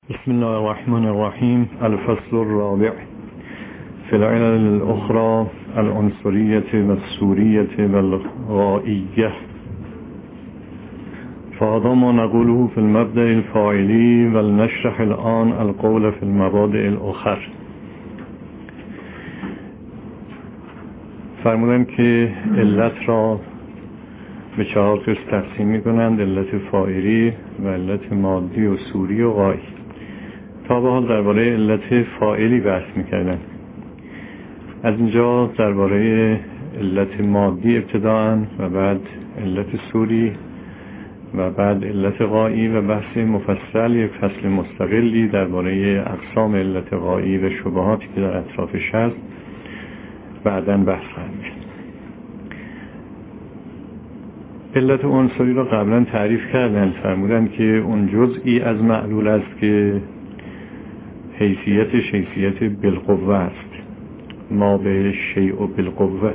بسم الله الرحمن الرحیم. الفصل الرابع فی العلل الاخرى العنصریة و السوریة و الغائیة. فهذا ما نقوله في المبدأ الفاعلی ولنشرح الآن القول في المبادئ الأخر. فرمودن که علت را به 4 قسم تقسیم می‌کنند: علت فاعلی و علت مادی و سوری و غایی. تا به حال درباره علت فاعلی بحث می‌کردن. از اینجا درباره علت مادی ابتداءً و بعد علت سوری و بعد علت غایی و بحث مفصل یک فصل مستقلی درباره اقسام علت غایی و شبهاتی که در اطرافش هست بعداً بحث خواهیم کرد. علت عنصری را قبلا تعریف کردن. فرمودن که اون جزئی از معلول است که حیثیت بالقوه است، ما به شیء بالقوه،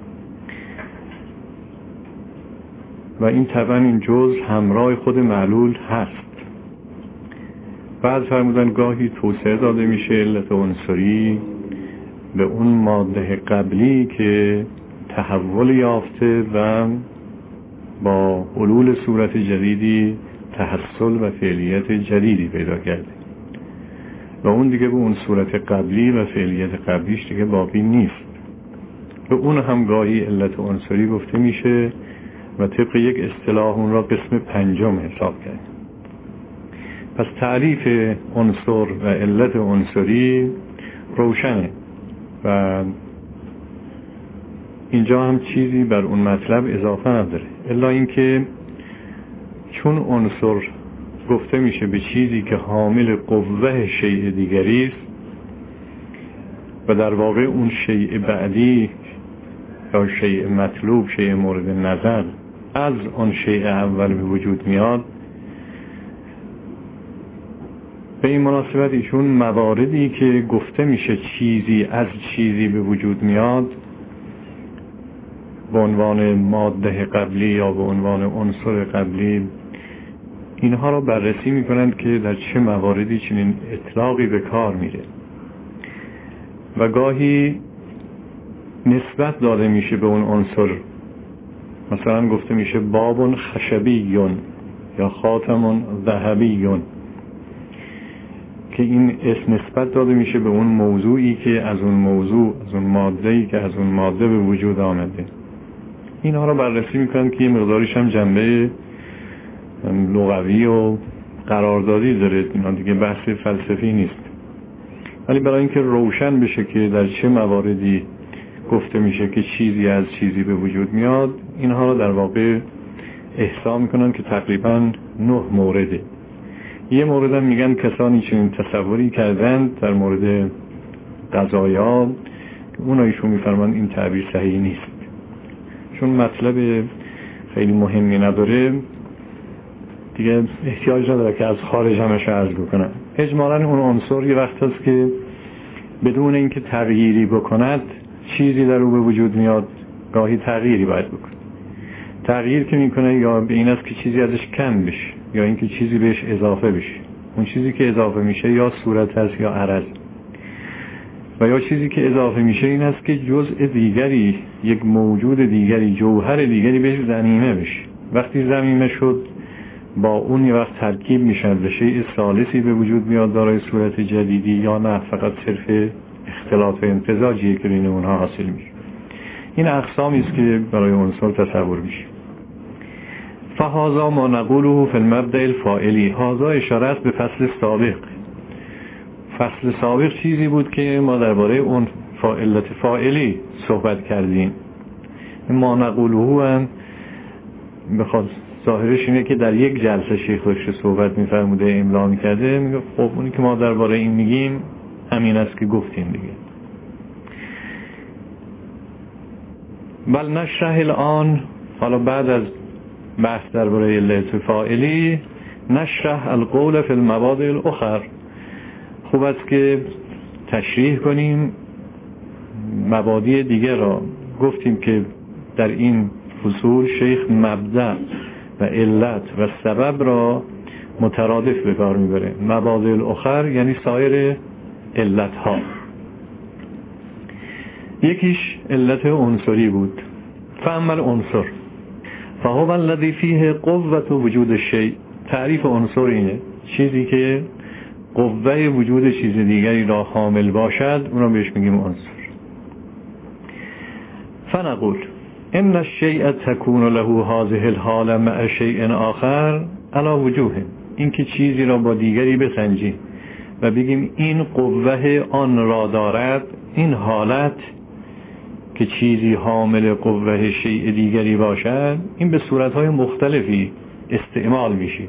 و این طبعا این جزء همراه خود معلول هست. بعد فرمودن گاهی توسعه داده میشه علت عنصری به اون ماده قبلی که تحول یافته و با حلول صورت جدیدی تحصل و فعلیت جدیدی پیدا کرده و اون دیگه به اون صورت قبلی و فعلیت قبلیش دیگه باقی نیست. به اون هم گاهی علت عنصری گفته میشه و طبق یک اصطلاح اون را قسم 5 حساب کرد. پس تعریف عنصر و علت عنصری روشنه و اینجا هم چیزی بر اون مطلب اضافه نداره، الا اینکه چون عنصر گفته میشه به چیزی که حامل قوه شیء دیگری است و در واقع اون شیء بعدی یا شیء مطلوب، شیء مورد نظر از اون شیء اول به وجود میاد، به این مناسبت ایشون مواردی که گفته میشه چیزی از چیزی به وجود میاد به عنوان ماده قبلی یا به عنوان عنصر قبلی، اینها را بررسی میکنند که در چه مواردی چنین اطلاقی به کار میره و گاهی نسبت داده میشه به اون عنصر. مثلا گفته میشه باب خشبیون یا خاتم ذهبیون، که این اسم نسبت داده میشه به اون موضوعی که از اون موضوع، از اون ماده‌ای که از اون ماده به وجود آمده. اینها را بررسی میکنن که یه مقداریش هم جنبه لغوی و قراردادی داره، اینا دیگه بحث فلسفی نیست، ولی برای اینکه روشن بشه که در چه مواردی گفته میشه که چیزی از چیزی به وجود میاد، اینها را در واقع احصا میکنن که تقریبا 9 مورده. یه مورد هم میگن کسانی چنین تصوری کردند در مورد قضایا که اونایشون میفرمان این تعبیر صحیح نیست، چون مطلب خیلی مهمی نداره دیگه احتیاج نداره که از خارج همش عرض بکنم. اجمالاً اون عنصر یه وقت هست که بدون اینکه تغییری بکند چیزی در او به وجود میاد، گاهی تغییری باید بکنه. تغییر که میکنه یا به این است که چیزی ازش کم بشه یا اینکه چیزی بهش اضافه بشه. اون چیزی که اضافه میشه یا صورت هست یا عرض، و یا چیزی که اضافه میشه این است که جزء دیگری، یک موجود دیگری، جوهر دیگری بهش ضمیمه بشه. وقتی ضمیمه شد با اون یه وقت ترکیب میشن به شیء ثالثی به وجود میاد دارای صورت جدیدی، یا نه فقط صرف اختلاط و امتزاجیه که بین اونها حاصل میشه. این اقسامی است که برای عنصر تصور میشه. فهذا ما نقوله فی المبدأ الفاعلی. هذا اشاره است به فصل سابق. فصل سابق چیزی بود که ما درباره اون علت فاعلی صحبت کردیم. ما نقوله هم بخواد ظاهرش اینه که در یک جلسه شیخ داشته صحبت میفرموده، املا میکرده، میگه خب اونی که ما درباره این میگیم همین است که گفتیم دیگه. بل نشرح الان، حالا بعد از بحث درباره علت فاعلی، نشرح القول فی المبادئ الاخر. خوب است که تشریح کنیم مبادی دیگر را. گفتیم که در این فصول شیخ مبدأ و علت و سبب را مترادف به کار میبره. مبادل اخر یعنی سایر علت ها. یکیش علت عنصری بود. فاما العنصر فهو الذی فیه قوة وجود الشیء. تعریف عنصر اینه، چیزی که قوه وجود چیز دیگری را حامل باشد، اون رو بهش میگیم عنصر. فنقول ان الشیء تکون له هذه الحاله مع شیء آخر علی وجوه. این که چیزی را با دیگری بسنجیم و بگیم این قوه آن را دارد، این حالت که چیزی حامل قوه شیء دیگری باشد، این به صورتهای مختلفی استعمال میشه.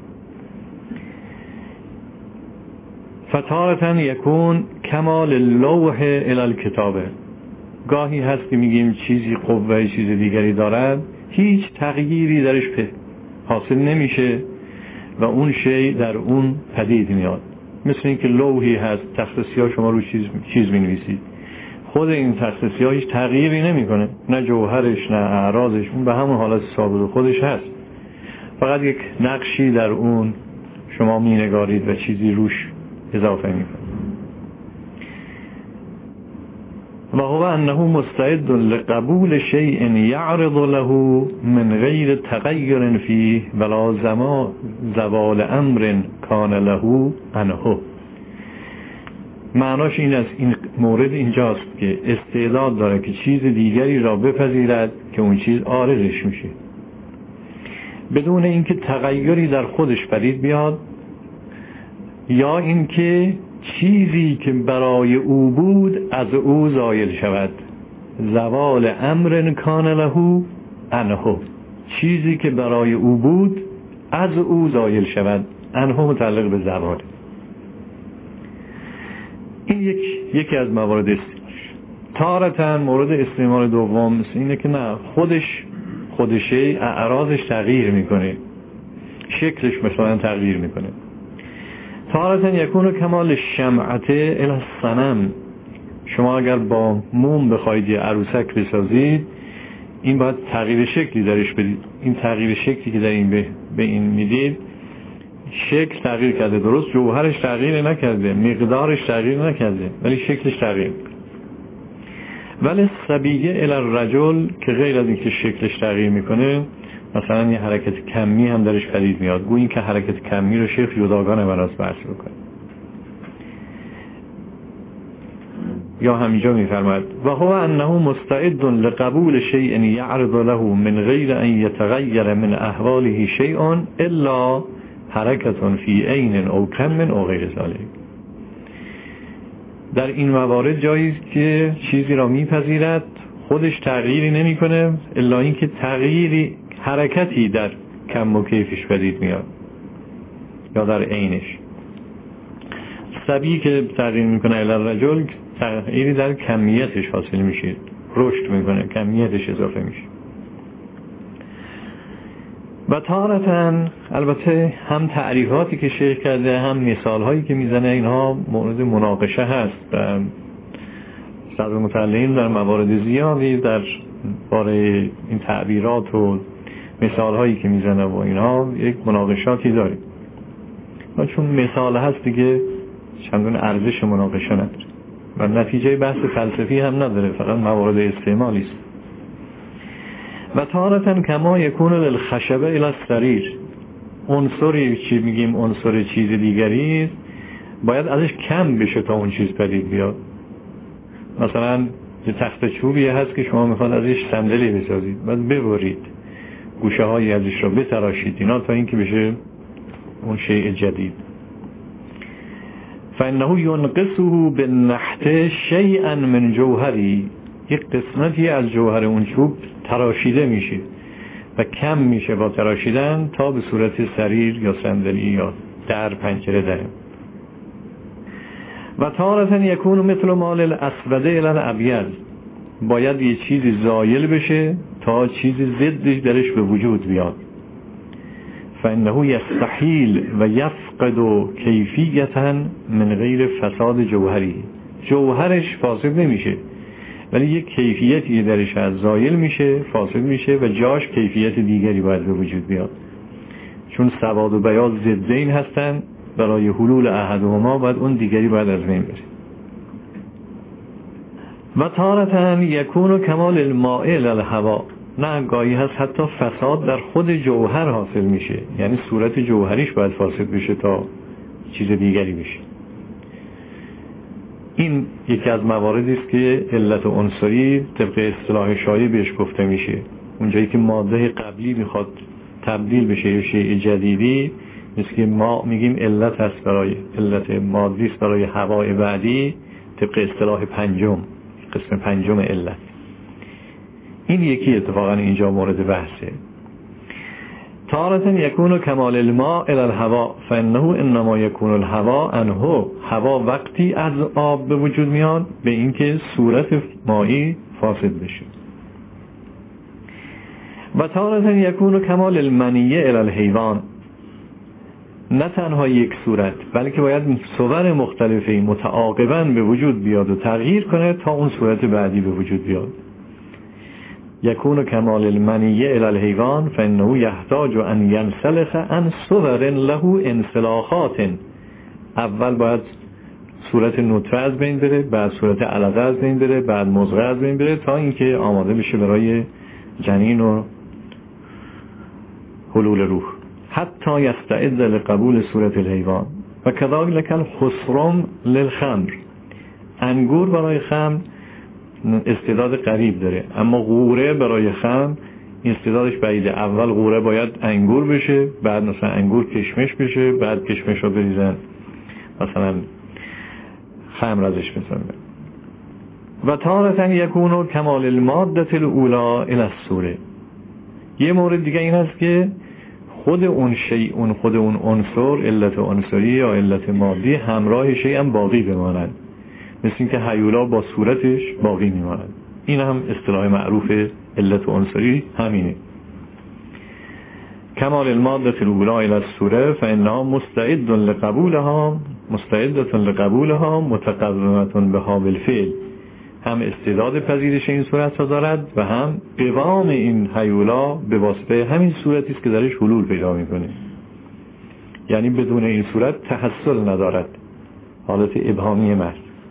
فتارة یکون کمال اللوح الی الکتابه. گاهی هست که میگیم چیزی قوه چیز دیگری دارد، هیچ تغییری درش حاصل نمیشه و اون شی در اون پدید میاد. مثل اینکه لوحی هست، تخت سیاه شما رو چیز مینویسید، خود این تخت سیاه هیچ تغییری نمیکنه، نه جوهرش نه اعراضش، اون به همون حالت ثابت خودش هست، فقط یک نقشی در اون شما مینگارید و چیزی روش اضافه میکنید. و هو انه مستعد لقبول شیء یعرض له من غیر تغییر فیه ولا زوال امر کان له عنه. معناش این است، این مورد اینجاست که استعداد داره که چیز دیگری را بپذیرد که اون چیز عارضش میشه، بدون اینکه تغییری در خودش پدید بیاد، یا اینکه چیزی که برای او بود از او زایل شود. زوال امر کان له عنه، چیزی که برای او بود از او زایل شود. عنه متعلق به زوال. این یکی از موارد استعمالش. تارتاً مورد استعمال دوم اینه که نه، خودشه اعراضش تغییر میکنه، شکلش مثلا تغییر میکنه. تارتاً یکون کمال شمعته الی الصنم. شما اگر با موم بخواید یه عروسک بسازید، این باید تغییر شکلی درش بدید. این تغییر شکلی که در این به این میدید، شکل تغییر کرده، درست جوهرش تغییر نکرده، مقدارش تغییر نکرده، ولی شکلش تغییر. ولی صبیه الی الرجل که غیر از اینکه شکلش تغییر میکنه، مثلا یه حرکت کمی هم درش پدید میاد. گویا این که حرکت کمی رو شیخ جداگانه براش بحث بکنه. یا همینجا میفرماید و هو انه مستعد لقبول شیء یعرض له من غیر ان یتغیر من احواله شیء الا حرکت فی عین او کم او غیر ذلک. در این موارد جاییست که چیزی را میپذیرد، خودش تغییری نمیکنه الا اینکه تغییری، حرکتی در کم و کیفش پدید میاد یا در عینش. صبی که تغییر میکنه الی الرجل، تغییری در کمیتش حاصل میشه، رشد میکنه، کمیتش اضافه میشه. و تارتاً البته هم تعریفاتی که شیخ کرده هم مثال هایی که میزنه، اینها مورد مناقشه هست و صدر متعلقین در موارد زیادی در باره این تعبیرات و مثال هایی که میزنه و اینها یک مناقشاتی داره، و چون مثال هست دیگه چندون ارزش مناقشه نداره و نتیجه بحث فلسفی هم نداره، فقط موارد استعمالی است. و تارتاً کما یکون للخشبه الی السریر. عنصری چی میگیم، عنصر چیز دیگری باید ازش کم بشه تا اون چیز پدید بیاد. مثلا یه تخت چوبی هست که شما میخواد ازش صندلی بسازید، باید ببرید گوشه هایی ازش رو بتراشید اینا تا اینکه بشه اون شیء جدید. فانه ینقصه بالنحت شیئا من جوهری. یک قسمتی از جوهر اون چوب تراشیده میشه و کم میشه با تراشیدن تا به صورت سریر یا صندلی یا در پنجره داره. و تارتاً یکون مثل مال الاسود الی الابیض. باید یه چیزی زایل بشه تا چیزی ضدش درش به وجود بیاد. فانه یستحیل و یفقد کیفیتا من غیر فساد جوهری. جوهرش فاسد نمیشه ولی یک کیفیتی درش از زایل میشه، فاسد میشه و جاش کیفیت دیگری باید به وجود بیاد. چون سواد و بیاض ضدین هستن، برای حلول احدهما باید اون دیگری باید از بین بره. و تارة یکون کمال الماء الی الهوا، نه گاهی هست حتی فساد در خود جوهر حاصل میشه، یعنی صورت جوهریش باید فاسد بشه تا چیز دیگری بشه. این یکی از مواردی است که علت عنصری طبق اصطلاح شایع بهش گفته میشه. اونجایی که ماده قبلی میخواد تبدیل بشه یا شیء جدیدی، مثل که ما میگیم علت هست برای علت مادی است برای هوای بعدی، طبق اصطلاح پنجم، قسم پنجم علت. این یکی اتفاقا اینجا مورد بحثه. تارة یکون کمال الماء الی الهوا فانه انما یکون الهوا عنه، هوا وقتی از آب به وجود میاد به اینکه صورت مایی فاسد بشه. و تارة یکون کمال المنیه الی الحیوان، نه تنها یک صورت بلکه باید صور مختلفی متعاقباً به وجود بیاد و تغییر کنه تا اون صورت بعدی به وجود بیاد. یکون کمال المنیه الی الحیوان فانه یحتاج ان ینسلخ عن صور له انسلاخات، اول باید صورت نطفه از بین بره، بعد صورت علقه از بین بره، بعد مضغه از بین بره تا اینکه آماده بشه برای جنین و حلول روح. حتی یستعد لقبول صورت الحیوان و کذالک الخصرم للخمر، انگور برای خمر استعداد قریب داره، اما قوره برای خمر استعدادش بعیده. اول قوره باید انگور بشه، بعد مثلا انگور کشمش بشه، بعد کشمش رو بریزن مثلا خمر ازش بسازن. و تارة یکون کمال الماده الاولی الی الصوره، یه مورد دیگه این هست که خود اون شیء، خود اون عنصر، علت عنصری یا علت مادی همراه شیء هم باقی بمانند، مثل این که هیولا با صورتش باقی میماند. این هم اصطلاح معروف علت عنصری همینه. کمال الماده الاولی الی الصوره فانها مستعد لقبولها متقومه بها بالفعل، هم استعداد پذیرش این صورت را دارد و هم قوام این هیولا به واسطه همین صورتی است که درش حلول پیدا میکنه، یعنی بدون این صورت تحصل ندارد، حالت ابهامی محض.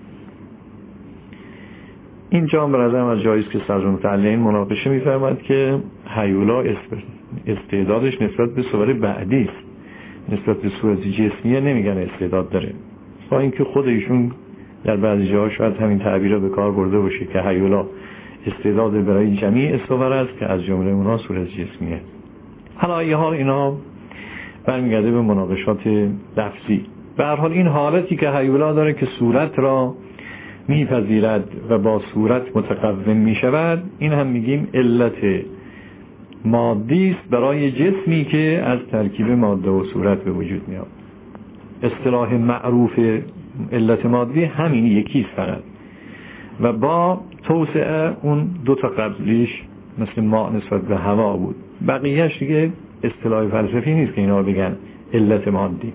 اینجا هم برازم از جاییست که صدر متعلقین مناقشه میفرماد که هیولا استعدادش نسبت به صور بعدی است، نسبت به صورت جسمیه نمیگن استعداد داره، با اینکه خود ایشون در بعضی جاها شاید همین تعبیر رو به کار برده باشه که هیولا استعداد برای جمیع صور است که از جمله اونها صورت جسمیه. حالا یه حال اینا برمیگرده به مناقشات لفظی. به هر حال این حالتی که هیولا داره که صورت را میپذیرد و با صورت متقوم میشود، این هم میگیم علت مادی است برای جسمی که از ترکیب ماده و صورت به وجود میاد. اصطلاح معروف علت مادی همین یکیست فقط، و با توسعه اون دو تا قبلیش مثل ما نسبت به هوا بود، بقیهش دیگه اصطلاح فلسفی نیست که اینا بگن علت مادی.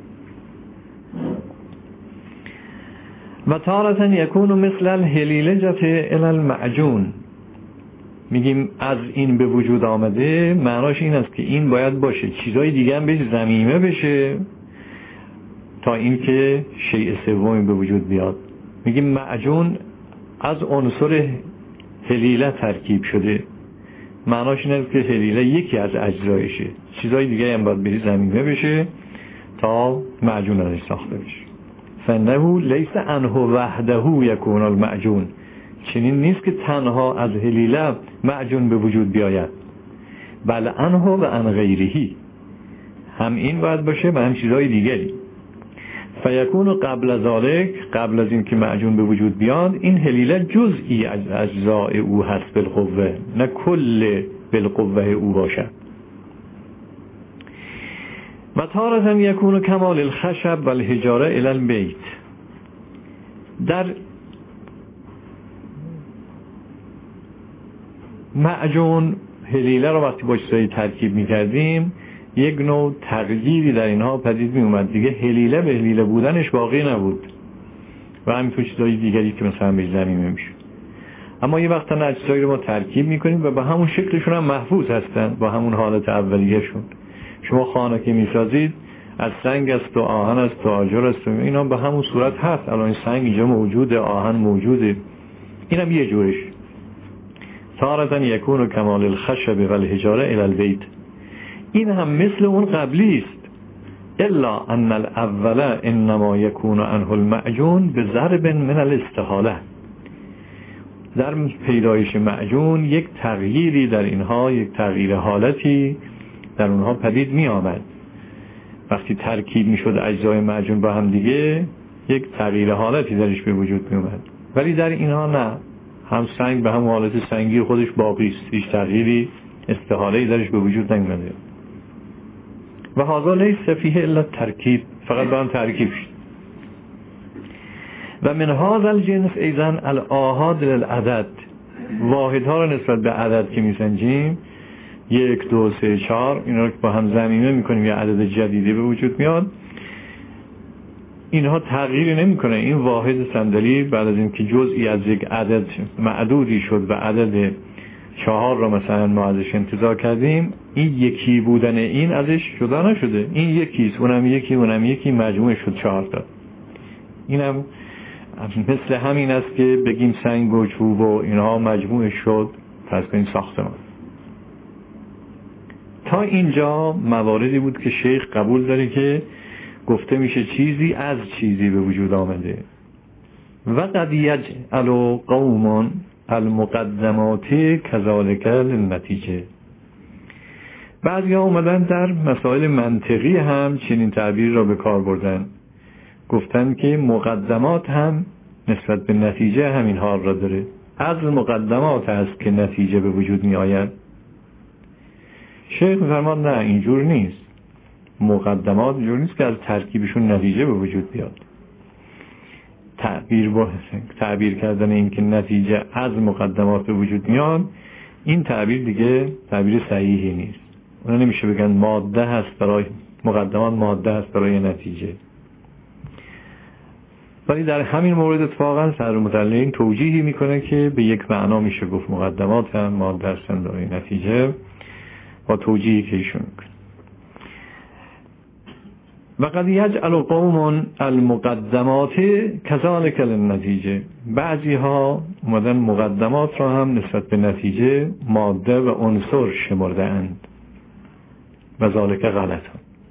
و تارة یکون مثل الهلیلجة الی المعجون، میگیم از این به وجود آمده معناش این است که این باید باشه، چیزای دیگه هم بهش ضمیمه بشه تا اینکه شیء سومی به وجود بیاد. میگیم معجون از عنصر هلیله ترکیب شده، معناش این است که هلیله یکی از اجزایشه، چیزای دیگه هم باید بهش ضمیمه بشه تا معجون ازش ساخته بشه. فنه لیس عنه وحده یکون المعجون، چنین نیست که تنها از هلیله معجون به وجود بیاید، بل عنه و عن غیرهی، هم این باید باشه و هم چیزهای دیگری. فیکون قبل ذالک، قبل از این که معجون به وجود بیاد، این هلیله جزئی از اجزاء او هست بالقوه، نه کل بالقوه او باشد. و تارة یکون کمال الخشب و الحجاره الی البیت، در معجون هلیله رو وقتی با چیزایی ترکیب می‌کردیم یک نوع تغییری در اینها پدید می اومد، دیگه هلیله به هلیله بودنش باقی نبود و همینطور چیزهای دیگری که مثلا به ضمیمه میشه. اما یه وقتا اجزایی رو ما ترکیب میکنیم و با همون شکلشون هم محفوظ هستن، با همون حالت اولیه‌شون، شما خانه که میسازید از سنگ است و آهن است و آجر است و اینا به همون صورت هست. الان این سنگ اینجا موجوده، آهن موجوده، اینم یه جورش. تارة یکون کمال الخشب و الحجاره الی البیت، این هم مثل اون قبلی است. الا ان الاول انما یکون عنه المعجون بضرب من الاستحاله، در پیدایش معجون یک تغییری در اینها، یک تغییر حالتی در اونها پدید می آمد. وقتی ترکیب می شد اجزای معجون با هم دیگه، یک تغییر حالتی درش به وجود می آمد. ولی در اینها نه، هم سنگ به هم حالت سنگی خودش باقی است، هیچ تغییری استحاله‌ای درش به وجود نمیاد. و هذا لیس فیه الا ترکیب، فقط با هم ترکیب شد. و من هذا الجنس ایضا الآحاد للعدد، واحدها را نسبت به عدد که میسنجیم 1 2 3 4، اینا رو با هم ضمیمه میکنیم یه عدد جدیدی به وجود میاد، اینها تغییری نمیکنه. این واحد صندلی بعد از اینکه جزئی از یک عدد معدودی شد و عدد 4 را مثلا ما ازش انتزاع کردیم، این یکی بودن این ازش جدا نشده، این یکیست، اونم یکی، اونم یکی، مجموع شد 4 تا. اینم مثل همین است که بگیم سنگ و چوب و اینها مجموع شد فرض کنیم ساختمان. تا اینجا مواردی بود که شیخ قبول داره که گفته میشه چیزی از چیزی به وجود آمده. و قد یجعل قوم المقدمات کذالک للنتیجه، بعضی ها اومدن در مسائل منطقی هم چنین تعبیر را به کار بردن، گفتن که مقدمات هم نسبت به نتیجه همین حال را داره. از مقدمات هست که نتیجه به وجود می آید. شیخ می‌فرماد نه، اینجور نیست. مقدمات اینجور نیست که از ترکیبشون نتیجه به وجود بیاد. تعبیر کردن این که نتیجه از مقدمات به وجود میاد، این تعبیر دیگه تعبیر صحیحی نیست. اونا نمیشه بگن ماده هست برای مقدمات، ماده هست برای نتیجه. ولی در همین مورد اتفاقا صدر مطلعین توجیهی میکنه که به یک معنا میشه گفت مقدمات هم ماده هستن برای نتیجه، با توجیهی که ایشون میکنه. و قد یجعل قوم المقدمات کذالک للنتیجه، بعضی ها اومدن مقدمات را هم نسبت به نتیجه ماده و عنصر شمرده اند و ذالک غلط.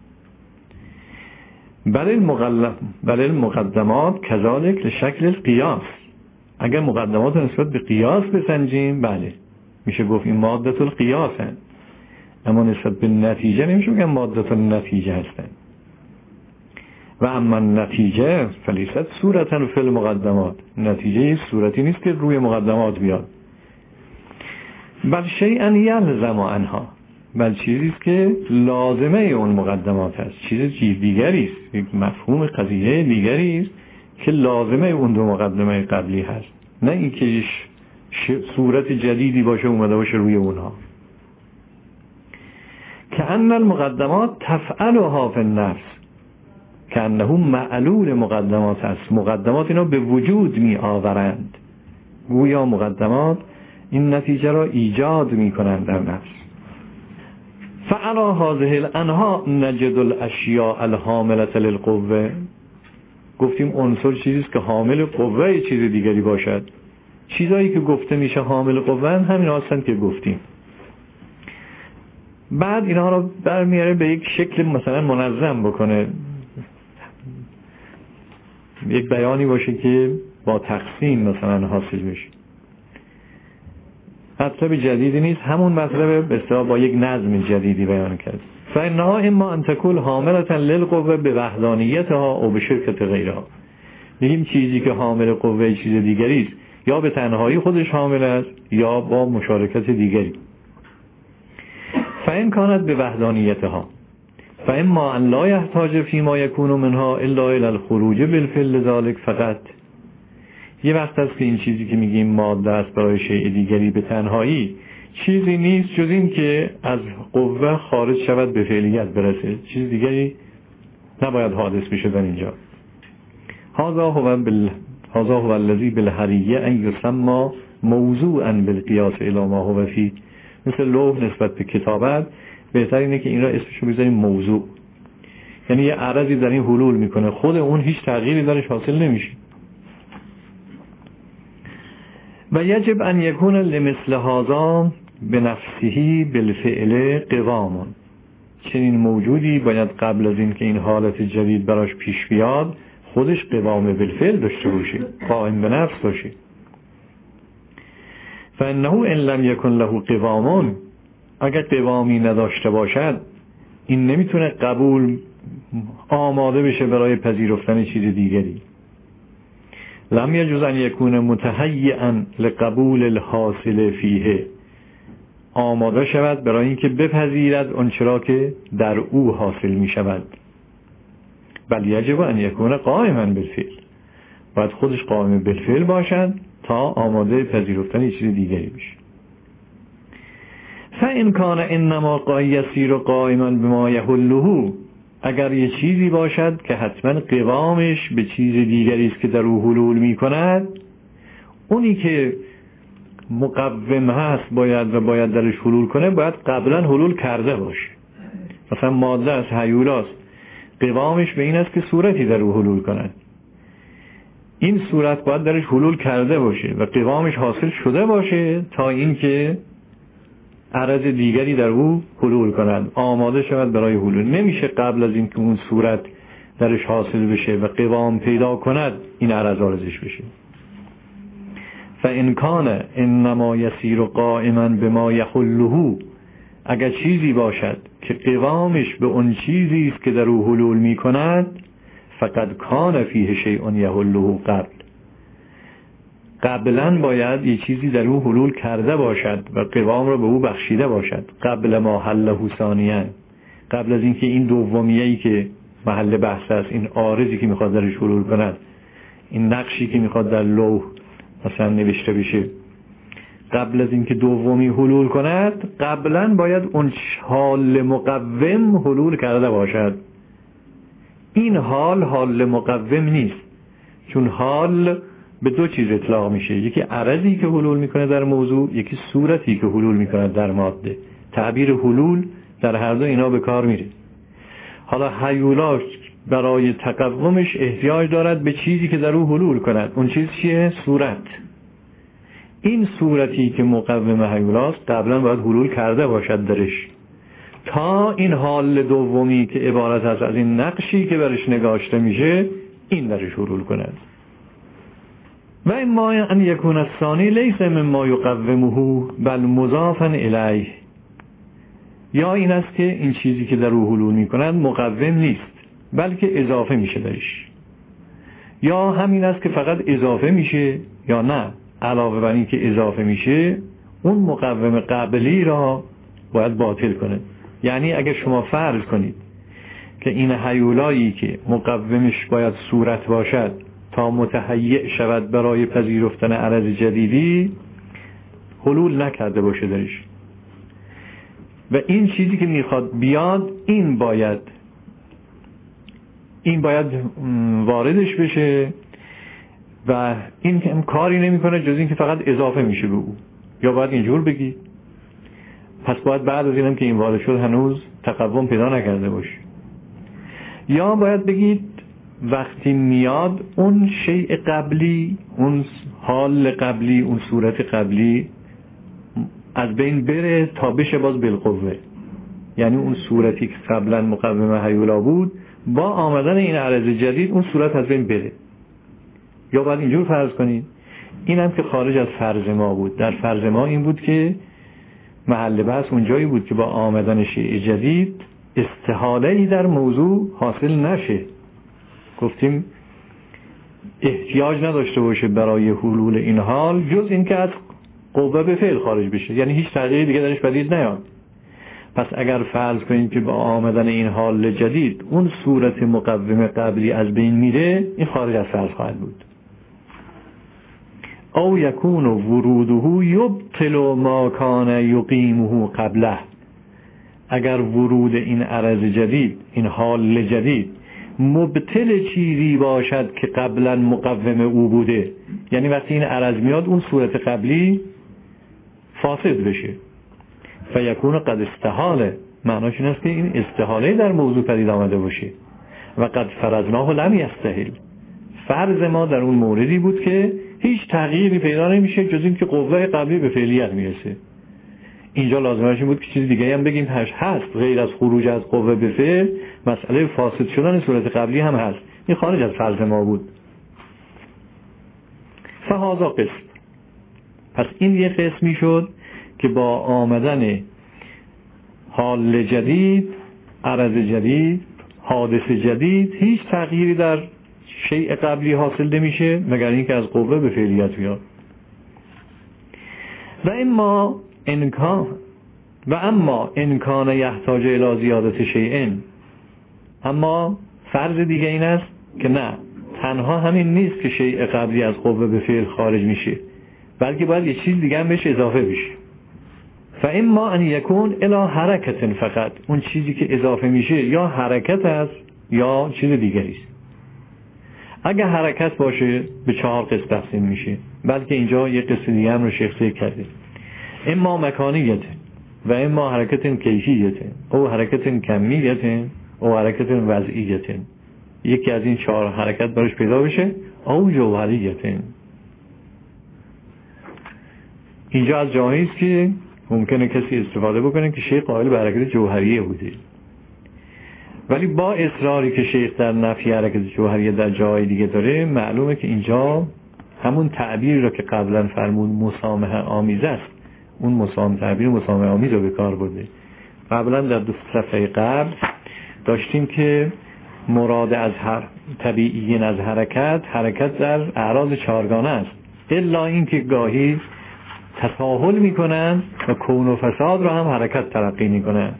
بل المقدمات کذالک لشکل القیاس، اگر مقدمات نسبت به قیاس بسنجیم بله میشه گفت این ماده القیاس هست، اما نسبت به نتیجه نمیشه بگم ماده النتیجه هستند. و اما نتیجه فلیست صورتا فی المقدمات، نتیجه صورتی نیست که روی مقدمات بیاد، بل شیئا یلزم عنها، بل چیزیست که لازمه اون مقدمات هست، چیز دیگری است، یک مفهوم قضیه دیگری است که لازمه اون دو مقدمه قبلی هست، نه اینکه صورت جدیدی باشه اومده باشه روی اونها. که ان المقدمات تفعلها فی النفس، که انه معلول مقدمات است، مقدمات اینا به وجود می آورند، گویا مقدمات این نتیجه را ایجاد می کنند در نفس. فعلا هذه الانها نجد الاشیاء الحامله للقوه، گفتیم عنصر چیزیست که حامل قوه چیز دیگری باشد، چیزایی که گفته میشه حامل قوه همین هستند که گفتیم. بعد اینها رو برمیاره به یک شکل مثلا منظم بکنه، یک بیانی باشه که با تقسیم مثلا حاصل بشه. مطلب جدیدی نیست، همون مطلب به اصطلاح با یک نظم جدیدی بیان کرد. فانها اما ان تکون حاملة للقوه بوحدانیتها او بشرکت غیرها، میگیم چیزی که حامل قوه چیز دیگری است یا به تنهایی خودش حامل است یا با مشارکت دیگری. فان کانت بوحدانیتها فاما ان لا يحتاج فيما يكون منها الا الى الخروج بالفعل ذلك فقط، یه وقت است که این چیزی که میگیم ماده است برای شیء دیگری به تنهایی چیزی نیست جز این که از قوه خارج شود به فعلیت برسه، چیز دیگری نباید حادث بشه در اینجا. هذا هو الذي بالحریه ان یسمى موضوعا بالقیاس الی ما هو فيه، مثل لوح نسبت به کتابت بهتر اینه که این را اسمشو بذاریم موضوع. یعنی یه عرضی در این حلول میکنه، خود اون هیچ تغییری درش حاصل نمیشه. و یجب ان یکون لمثل هذا بنفسه بالفعل قوام. چنین موجودی باید قبل از این که این حالت جدید براش پیش بیاد خودش قوام بالفعل داشته باشه، قائم به نفس باشه. فانه ان لم یکن له قوام، اگر قوامی نداشته باشد این نمیتونه قبول آماده بشه برای پذیرفتن چیز دیگری. لم یجوز ان یکون متهیئا لقبول الحاصل فیه، آماده شود برای اینکه بپذیرد آنچه را که در او حاصل می شود. بل یجب ان یکون قائما بالفعل، باید خودش قائم بالفعل باشد تا آماده پذیرفتن چیز دیگری بشه. فإن کان انما یسیر قائما بما یحله، اگر یه چیزی باشد که حتما قوامش به چیز دیگری است که در او حلول می کند، اونی که مقوم هست باید درش حلول کنه باید قبلا حلول کرده باشه. مثلا ماده از هیولاست، قوامش به این است که صورتی در او حلول کند، این صورت باید درش حلول کرده باشه و قوامش حاصل شده باشه تا اینکه عرض دیگری در او حلول کند، آماده شود برای حلول. نمیشه قبل از اینکه اون صورت درش حاصل بشه و قوام پیدا کند این عرض عارضش بشه. فإن کان انما یسیر قائما بما یحله، اگر چیزی باشد که قوامش به اون چیزی است که در او حلول می کند، فقد کان فیه شیء یحله قبلا باید یه چیزی در او حلول کرده باشد و قوام را به او بخشیده باشد. قبل ما حله ثانیاً، قبل از اینکه این دومیه‌ای که محل بحث است، این عارضی که میخواد درش حلول کند، این نقشی که میخواد در لوح مثلا نوشته بشه، قبل از اینکه دومی حلول کند قبلا باید اون حال مقوم حلول کرده باشد. این حال مقوم نیست، چون حال به دو چیز اطلاق میشه، یکی عرضی که حلول میکنه در موضوع، یکی صورتی که حلول میکنه در ماده. تعبیر حلول در هر دو اینا به کار میره. حالا هیولا برای تقومش احتیاج دارد به چیزی که در او حلول کند. اون چیز چیه؟ صورت. این صورتی که مقوم هیولاست قبلا باید حلول کرده باشد درش تا این حال دومی که عبارت است از این نقشی که برش نگاشته میشه این درش حلول کند. و اما ان یکون الثانی لیس مما یقومه بل مضافا الیه، یا این است که این چیزی که در او حلول میکند مقوم نیست بلکه اضافه میشه درش، یا همین است که فقط اضافه میشه، یا نه علاوه بر این که اضافه میشه اون مقوم قبلی را باید باطل کنه. یعنی اگر شما فرض کنید که این هیولایی که مقومش باید صورت باشد تا متهیئ شود برای پذیرفتن عرض جدیدی، حلول نکرده باشه درش و این چیزی که میخواد بیاد این باید واردش بشه و این کاری نمیکنه جز این که فقط اضافه میشه به او. یا باید اینجور بگی پس باید بعد از اینم که این وارد شد هنوز تقوم پیدا نکرده باشه، یا باید بگید وقتی میاد اون شیء قبلی، اون حال قبلی، اون صورت قبلی از بین بره تا بشه باز بالقوه. یعنی اون صورتی که قبلا مقوم هیولا بود با آمدن این عرض جدید اون صورت از بین بره. یا باید اینجور فرض کنید، این هم که خارج از فرض ما بود. در فرض ما این بود که محل بحث اونجایی بود که با آمدن شیء جدید استحاله‌ای در موضوع حاصل نشه. گفتیم احتیاج نداشته باشه برای حلول این حال جز این که از قوه به فعل خارج بشه، یعنی هیچ تغییری دیگه درش پدید نیاد. پس اگر فرض کنیم که با آمدن این حال جدید اون صورت مقوم قبلی از بین میره، این خارج از فرض خواهد بود. او یکون وروده یبطل ما کان یقیمه قبله، اگر ورود این عرض جدید، این حال جدید مبطل چیزی باشد که قبلا مقوم او بوده، یعنی وقتی این عرض میاد اون صورت قبلی فاسد بشه، فیکون قد استحاله، معناش این است که این استحاله در موضوع پدید آمده باشه. و قد فرضناه لم یستحل، فرض ما در اون موردی بود که هیچ تغییری پیدا نمیشه جز این که قوه قبلی به فعلیت میرسه. اینجا لازمش این بود که چیز دیگه هم بگیم هست غیر از خروج از قوه به فعل، مسئله فاسد شدن صورت قبلی هم هست. این خارج از فرض ما بود. فهذا قسم، پس این یه قسمی شد که با آمدن حال جدید، عرض جدید، حادث جدید هیچ تغییری در شیء قبلی حاصل نمیشه مگر اینکه از قوه به فعلیت بیاد. و اما امکان یحتاج الی زیادت شیء، اما فرض دیگه این است که نه، تنها همین نیست که شیء قبلی از قوه به فعل خارج میشه، بلکه باید یه چیز دیگه هم بهش اضافه بشه. فاما ان یکون الی حرکت، فقط اون چیزی که اضافه میشه یا حرکت است یا چیز دیگری است. اگه حرکت باشه به 4 قسم تقسیم میشه، بلکه اینجا یه قسم دیگه هم رو شیخ ذکر کرده. اما مکانیت و اما حرکت کیفیت او حرکت کمیت او حرکت وضعیت. یکی از این 4 حرکت براش پیدا بشه او جوهریت. اینجا از جایی است که ممکنه کسی استفاده بکنه که شیخ قائل به حرکت جوهریه بوده، ولی با اصراری که شیخ در نفی حرکت جوهریه در جای دیگه داره، معلومه که اینجا همون تعبیری رو که قبلا فرمود مسامحه آمیز است، اون تعبیر مسامحه آمیز رو به کار برده. قبلا در 2 صفحه قبل داشتیم که مراد از طبیعیین از حرکت در اعراض 4گانه است، الا این که گاهی تساهل میکنن و کون و فساد رو هم حرکت تلقی میکنن.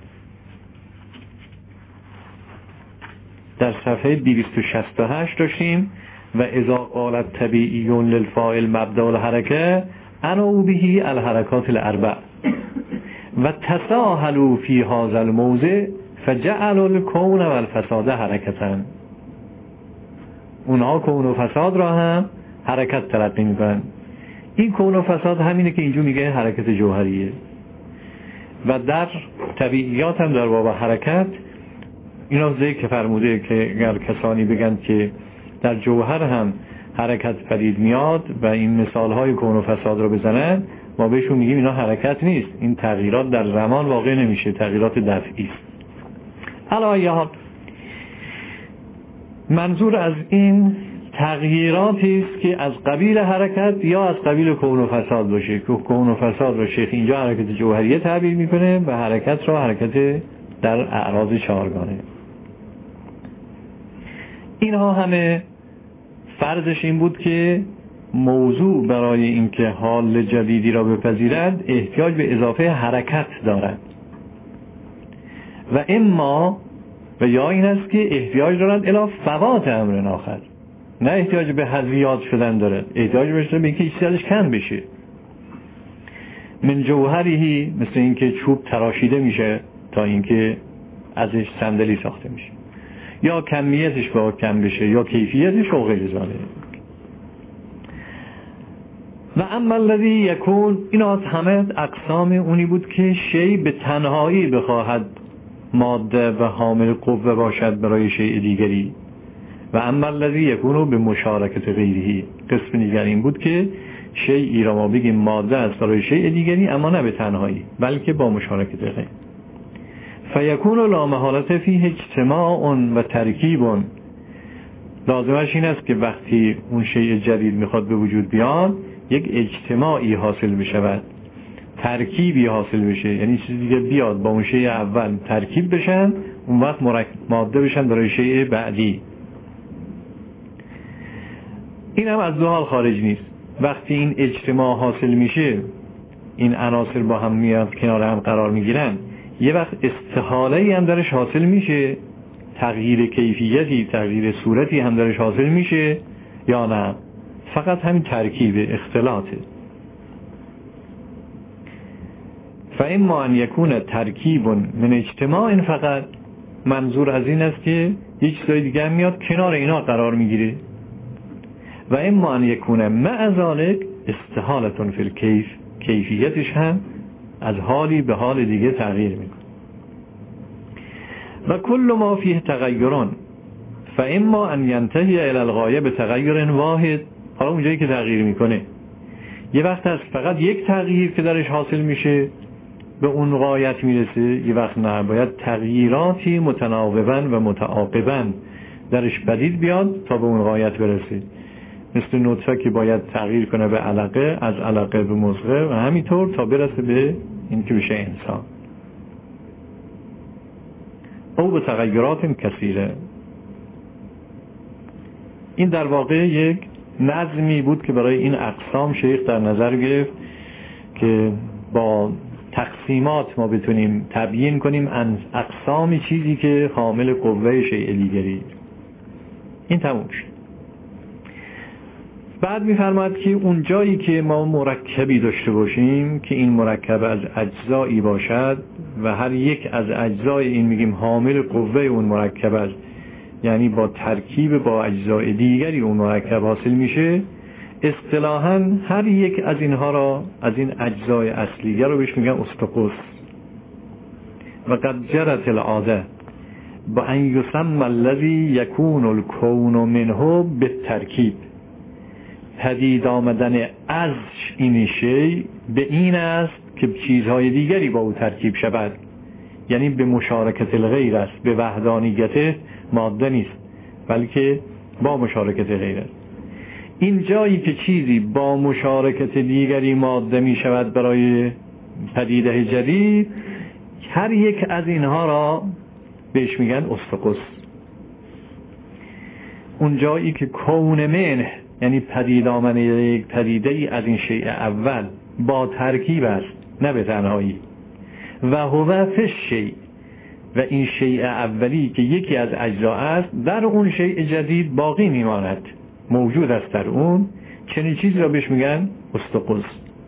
در صفحه 268 داشتیم و اذا قالت طبیعیون للفاعل مبدا الحرکه انو بهی الحرکات الاربع و تساهلوا فی هذا الموضع فجعلوا الكون والفساد حرکتا. اونها کون و فساد را هم حرکت تلقی میکنن. این کون و فساد همینه که اینجا میگه حرکت جوهریه. و در طبیعیات هم در باب حرکت اینا ذکر فرموده که اگر کسانی بگن که در جوهر هم حرکت پدید میاد و این مثالهای کون و فساد رو بزنن، ما بهشون میگیم اینا حرکت نیست، این تغییرات در زمان واقع نمیشه، تغییرات دفعی است. علایه منظور از این تغییراتی است که از قبیل حرکت یا از قبیل کون و فساد باشه، که کون و فساد رو شیخ اینجا حرکت جوهریه تعبیر میکنه و حرکت رو حرکت در اعراض 4گانه. اینها همه فرضش این بود که موضوع برای اینکه حال جدیدی را بپذیرد احتیاج به اضافه حرکت دارد و اما و یا این است که احتیاج دارد الی فوات امر آخر، نه احتیاج به حذیات شدن دارد، احتیاج به اینکه چیزی ازش کم بشه. من جوهری، مثل اینکه چوب تراشیده میشه تا اینکه ازش صندلی ساخته میشه، یا کمیتش با کم بشه یا کیفیتش و غیر ذالک. و اما الذی یکون، این از همه اقسام اونی بود که شی به تنهایی بخواهد ماده و حامل قوه باشد برای شیء دیگری. و اما الذی یکون به مشارکت غیره، قسم دیگر این بود که شیئی را ما بگیم ماده است برای شیء دیگری، اما نه به تنهایی بلکه با مشارکت غیر. فیکون لا محالة فیه اجتماع و ترکیب، لازمش این است که وقتی اون شیء جدید میخواد به وجود بیاد یک اجتماعی حاصل بشود، ترکیبی حاصل بشه، یعنی چیز دیگه بیاد با اون شیء اول ترکیب بشن، اون وقت ماده بشن برای شیء بعدی. این هم از دو حال خارج نیست. وقتی این اجتماع حاصل میشه، این عناصر با هم میاد کنار هم قرار میگیرن، یه وقت استحاله هم درش حاصل میشه، تغییر کیفیتی، تغییر صورتی هم درش حاصل میشه یا نه، فقط همین ترکیب اختلاطه. فاما ان یکون ترکیب من اجتماع، فقط منظور از این است که یک چیزای دیگه هم میاد کنار اینا قرار میگیره. و اما ان یکون مع ذلک استحالة فی الکیف، کیفیتش هم از حالی به حال دیگه تغییر میکنه. و کل ما فیه تغیران فاما ان ینتهی الی الغایه به تغییر واحد. حالا اونجایی که تغییر میکنه یه وقت هست فقط یک تغییر که درش حاصل میشه به اون غایت میرسه، یه وقت نه، باید تغییراتی متناوباً و متعاقباً درش پدید بیاد تا به اون غایت برسه. مثل نطفه که باید تغییر کنه به علقه، از علقه به مضغه و همینطور تا برسه به این که بشه انسان. او به تغییرات کثیره. این در واقع یک نظمی بود که برای این اقسام شیخ در نظر گرفت که با تقسیمات ما بتونیم تبیین کنیم اقسام چیزی که حامل قوه شیء دیگری. این تموم شد. بعد می‌فرماید که اون جایی که ما مرکبی داشته باشیم که این مرکب از اجزایی باشد و هر یک از اجزای این میگیم حامل قوه اون مرکب است، یعنی با ترکیب با اجزای دیگری اون مرکب حاصل میشه، اصطلاحاً هر یک از اینها را، از این اجزای اصلیه رو بهش میگن استقص. و قد جرت العاده با ان یسمى الذی یکون الکون منه بالترکیب. پدید آمدن از این شی به این است که چیزهای دیگری با او ترکیب شود، یعنی به مشارکت الغیر است، به وحدانیت ماده نیست بلکه با مشارکت غیر است. این جایی که چیزی با مشارکت دیگری ماده می شود برای پدیده جدید، هر یک از اینها را بهش میگن استقص. اون جایی که کون منه، یعنی پدید آمدن یک پدیده ای از این شیء اول با ترکیب است نه به تنهایی، و هو فی الشیء، و این شیء اولی که یکی از اجزا است در اون شیء جدید باقی میماند، موجود است در اون، چنین چیزی را بهش میگن استقص.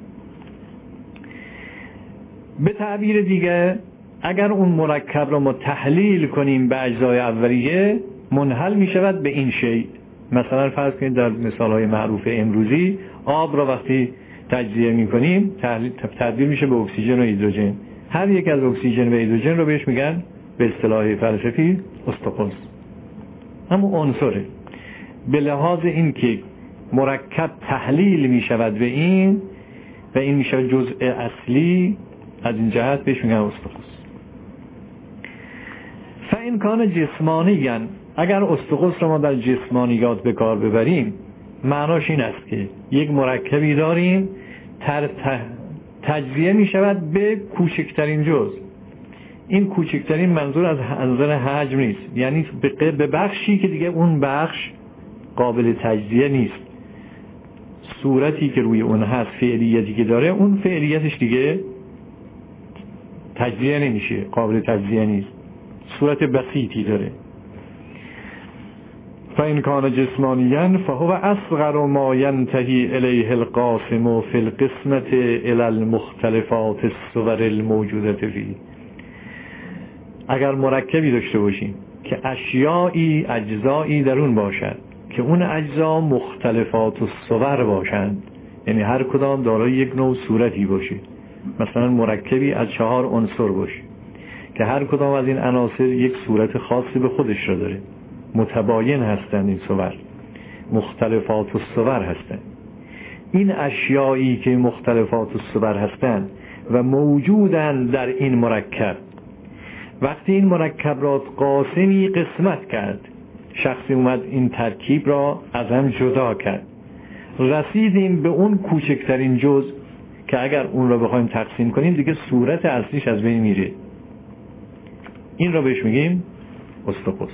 به تعبیر دیگه اگر اون مرکب را ما تحلیل کنیم به اجزای اولیه، منحل میشود به این شیء. مثلا فرض کنید در مثالهای معروف امروزی آب را وقتی تجزیه میکنیم تبدیل میشه به اکسیژن و هیدروژن. هر یک از اکسیژن و هیدروژن رو بهش میگن به اصطلاح فلسفی استقص. همون عنصره. به لحاظ این که مرکب تحلیل میشود به این و این میشه جزء اصلی، از این جهت بهش میگن استقص. فإن کان جسمانیاً، اگر استقص رو ما در جسمانیات به کار ببریم، معناش این است که یک مرکبی داریم تجزیه می شود به کوچکترین جزء. این کوچکترین منظور از نظر حجم نیست، یعنی به بخشی که دیگه اون بخش قابل تجزیه نیست. صورتی که روی اون هست، فعلیتی که داره، اون فعلیتش دیگه تجزیه نمیشه، قابل تجزیه نیست، صورت بسیطی داره. فإن کان جسمانیاً فهو اصغر ما ينتهي الیه القاسم فی القسمة الی المختلفات الصور الموجودة فيه. اگر مرکبی داشته باشیم که اشیایی، اجزایی در اون باشد که اون اجزا مختلفات الصور باشند، یعنی هر کدام دارای یک نوع صورتی باشه، مثلا مرکبی از 4 عنصر باشه که هر کدام از این عناصر یک صورت خاصی به خودش را داره، متباین هستند، این صور مختلفات الصور هستند. این اشیایی که مختلفات الصور هستند و موجودند در این مرکب، وقتی این مرکب را قاسمی قسمت کرد، شخصی اومد این ترکیب را از هم جدا کرد، رسیدیم به اون کوچکترین جزء که اگر اون را بخوایم تقسیم کنیم دیگه صورت اصلیش از بین میره. این را بهش میگیم استقص.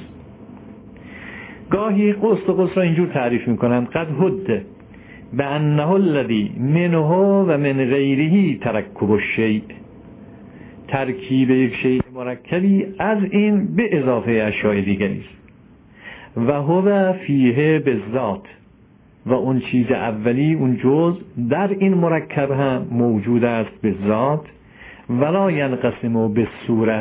گاهی استقص را اینجور تعریف میکنند: قد حد بانه الذی منه و من غیره ترکب الشیء. ترکیب یک شیء مرکبی از این به اضافه اشیاء دیگری است. و هو فیه بالذات، و اون چیز اولی، اون جزء در این مرکب هم موجود است به ذات. ولا ینقسم به صوره،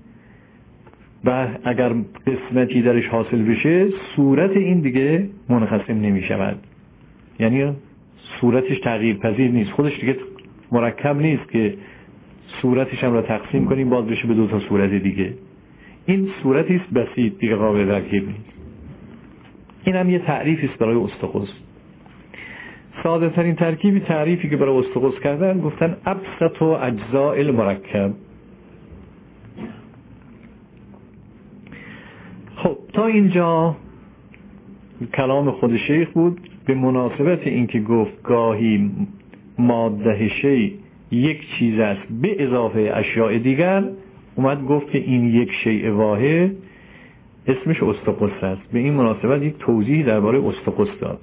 و اگر قسمتی درش حاصل بشه صورت این دیگه منقسم نمی شود، یعنی صورتش تغییر پذیر نیست، خودش دیگه مرکب نیست که صورتش هم را تقسیم کنیم باز بشه به 2 تا صورت دیگه. این صورتی است بسیط، دیگه قابل ترکیب نیست. این هم یه تعریفی است برای استقص. ساده ترین تعریفی که برای استقص کردن گفتن ابسط و اجزاء المرکب. خب تا اینجا کلام خود شیخ بود به مناسبت اینکه گفت گاهی ماده شی یک چیز است به اضافه اشیاء دیگر، اومد گفت که این یک شیء واحد اسمش استقص است. به این مناسبت یک توضیح درباره استقص داد.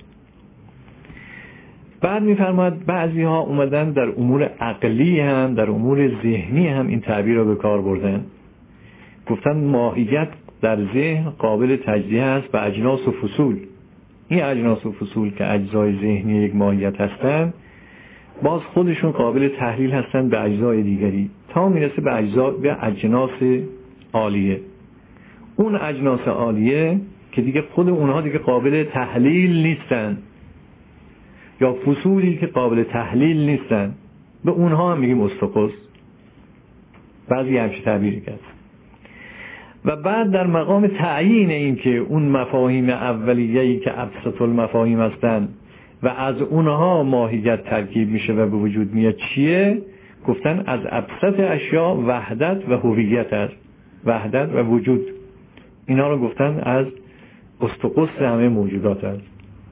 بعد می‌فرماید بعضی ها اومدن در امور عقلی هم در امور ذهنی هم این تعبیر رو به کار بردن. گفتن ماهیت در ذهن قابل تجزیه است به اجناس و فصول. این اجناس و فصول که اجزای ذهنی یک ماهیت هستند باز خودشون قابل تحلیل هستند به اجزای دیگری تا میرسه به اجناس عالیه. اون اجناس عالیه که دیگه خود اونها دیگه قابل تحلیل نیستن یا فصولی که قابل تحلیل نیستن، به اونها هم میگیم استقص. بعضی همچه تعبیری کرد. و بعد در مقام تعیین این که اون مفاهیم اولیه‌ای که ابسط المفاهیم هستند و از اونها ماهیت ترکیب میشه و به وجود میاد چیه؟ گفتن از ابسط اشیاء وحدت و هویت است. وحدت و وجود، اینا رو گفتن از استقص همه موجودات است.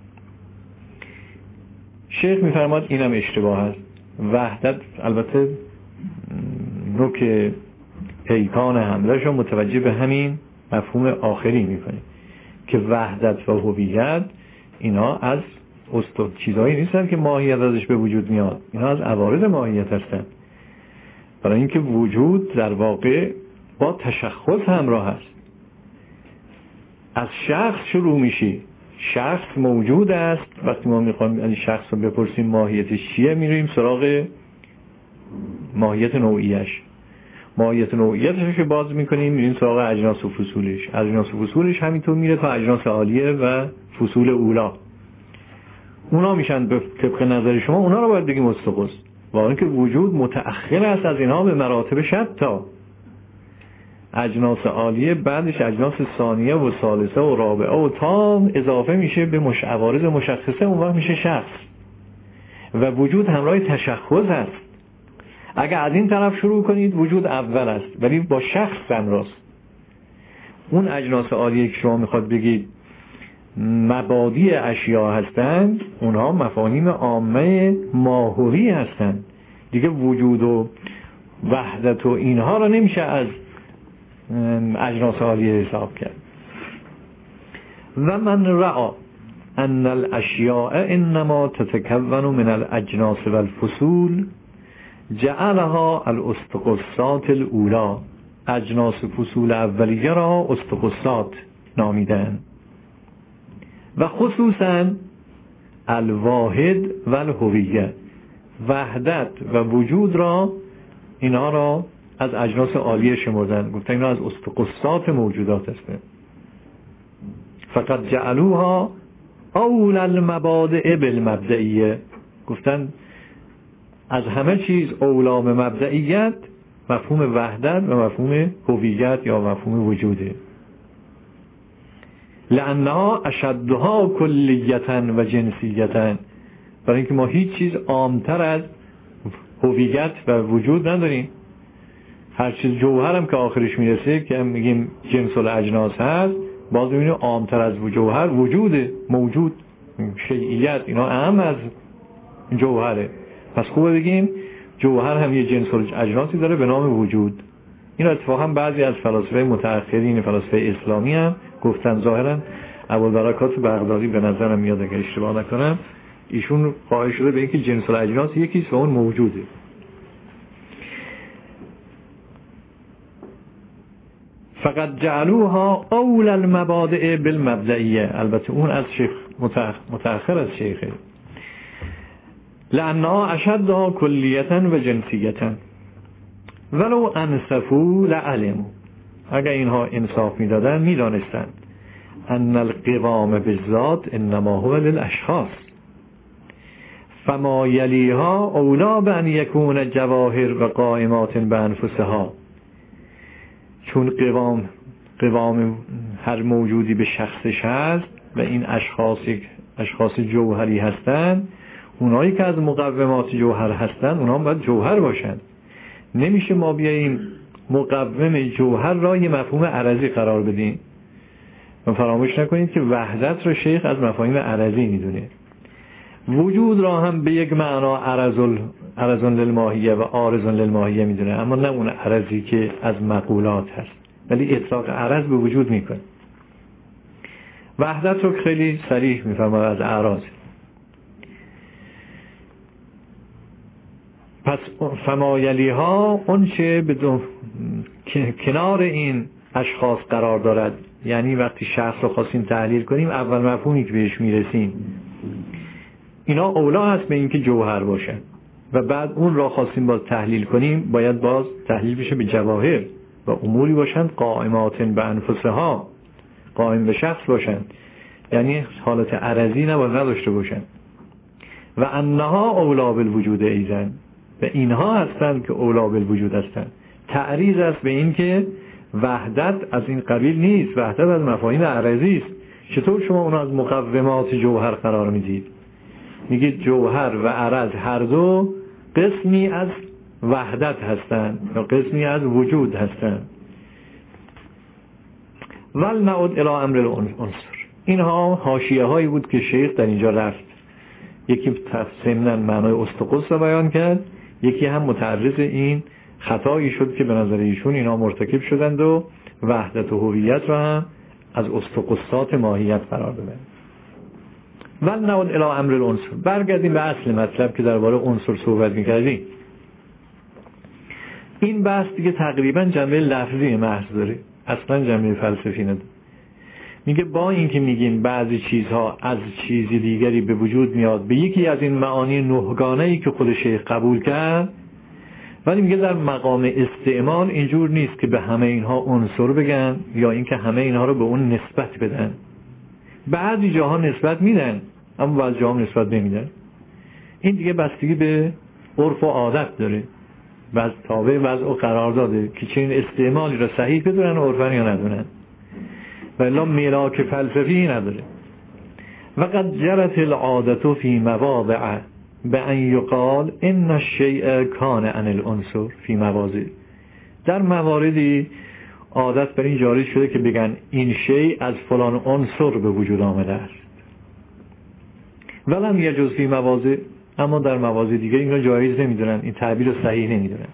شیخ میفرماد اینم اشتباه است. وحدت البته نوک پیکان حملهش رو متوجه به همین مفهوم آخری میکنه که وحدت و هویت اینا از چیزهایی نیستن که ماهیت ازش به وجود میاد، اینا از عوارض ماهیت هستن. برای اینکه وجود در واقع با تشخص همراه است. از شخص شروع میشی، شخص موجود است. وقتی ما میخوایم از شخص رو بپرسیم ماهیتش چیه، میریم سراغ ماهیت نوعیش. ماهیت نوعیتش که باز میکنیم میریم سراغ اجناس و فصولش. اجناس و فصولش همینطور میره تا اجناس عالیه و فصول اولا. اونا میشن طبق نظر شما اونا رو باید بگیم استقص. واقعا که وجود متأخر است از اینها به مراتب شتا. اجناس عالیه بعدش اجناس ثانیه و ثالثه و رابعه و تا اضافه میشه به عوارض مشخصه، اون وقت میشه شخص. و وجود همراه تشخص است. اگر از این طرف شروع کنید وجود اول است ولی با شخص همراست. اون اجناس عالیه که شما میخواد بگید مبادی اشیا هستند، اونها مفاهیم عامه ماهوی هستند دیگه. وجود و وحدت و اینها رو نمیشه از اجناس عالیه حساب کرد. و من رأى ان الاشیاء انما تتکون من الاجناس و الفصول جعلها الاستقصات الاولا. اجناس فصول اولیه را استقصات نامیدن و خصوصا الواحد و الهویه. وحدت و وجود را اینها را از اجناس عالیه شمردن، گفتن اینا از استقصات موجودات هستند. فقط جعلوها اول المبادئ بالمبدئیه. گفتن از همه چیز اولام مبدئیت مفهوم وحدت و مفهوم هویت یا مفهوم وجوده. لانها اشدها کلیتا و جنسیتا. برای اینکه ما هیچ چیز عامتر از هویت و وجود نداریم. هر چیز جوهر هم که آخرش میرسه که میگیم جنس الاجناس هست، باز میبینیم عامتر از جوهر وجوده، موجود، شیعیت، اینا اهم از جوهره. پس خوبه بگیم جوهر هم یه جنس الاجناسی داره به نام وجود. این اتفاقا بعضی از فلاسفه متأخرین فلاسفه اسلامی هم گفتن. ظاهرا ابوالبرکات بغدادی به نظرم میاد اگر اشتباه نکنم ایشون قائل شده به اینکه جنس الاجناس یکیست و اون موجوده. فقط جعلوها اول المبادئ بالمبدئیه. البته اون از شیخ متأخر از شیخه. لانها اشدها کلیتا و جنسیتا ولو انصفوا لعلموا. اگر اینها انصاف میدادن میدانستند ان القوام بالذات انما هو للاشخاص فما یلیها اولا بان یکون جواهر و قائمات بانفسها. چون قوام قوام هر موجودی به شخصش هست و این اشخاص جوهری هستند، اونایی که از مقومات جوهر هستند اونها باید جوهر باشند. نمیشه ما بیاییم مقوم جوهر را یه مفهوم عرضی قرار بدیم. و فراموش نکنید که وحدت رو شیخ از مفاهیم عرضی میدونه. وجود را هم به یک معنا عرض للماهیه و عارض للماهیه میدونه، اما نه اون عرضی که از مقولات هست، ولی اطلاق عرض به وجود میکنه. وحدت رو خیلی صریح میفرماید از اعراض. پس فمایلی ها اون چه به کنار این اشخاص قرار دارد، یعنی وقتی شخص رو خواستیم تحلیل کنیم اول مفهومی که بهش میرسیم اینا اولا هست به اینکه جوهر باشن و بعد اون را خواستیم باز تحلیل کنیم باید باز تحلیل بشه به جواهر و اموری باشند قائمات به انفسها، قائم به شخص باشند، یعنی حالت عرضی نباید نداشته باشند. و انها اولا بالوجود ایزن، و اینها هستند که اولا بالوجود هستند. تعریض است به این که وحدت از این قبیل نیست، وحدت از مفاهیم عرضی است. چطور شما اون از مقومات جوهر قرار میدید؟ میگید جوهر و عرض هر دو قسمی از وحدت هستند یا قسمی از وجود هستند. ول نعود الی امر العنصر. اینها حاشیه هایی بود که شیخ در اینجا رفت. یکی ضمناً معنای استقص را بیان کرد، یکی هم متعرض این خطایی شد که به نظر ایشون اینا مرتکب شدند و وحدت و هویت را هم از استقصات ماهیت قرار دادن. ول نعود الی امر العنصر. برگردیم به اصل مطلب که درباره عنصر صحبت می‌کردیم. این بحث دیگه تقریبا جنبه لفظی محض داره، اصلا جنبه فلسفی نداره. میگه با اینکه میگیم بعضی چیزها از چیزی دیگری به وجود میاد به یکی از این معانی نهگانه‌ای که خود شیخ قبول کرد، ولی میگه در مقام استعمال اینجور نیست که به همه اینها عنصر بگن یا اینکه همه اینها رو به اون نسبت بدن. بعضی جاها نسبت میدن اما بعضی جاها نسبت نمیدن. این دیگه بستگی به عرف و عادت داره، بعض تابع وضع و قرار داده که چه این استعمالی را صحیح بدونن و عرفن یا ندونن، ولی ملاک فلسفی نداره. وقد جرت العادة فی مواضع بأن یقال ان الشیء کان عن العنصر فی مواضع. در مواردی عادت بر این جاری شده که بگن این شیء از فلان عنصر به وجود آمده است، ولم یجوز فی مواضع، اما در مواضع دیگه این را جایز نمیدونن، این تعبیر رو صحیح نمیدونن.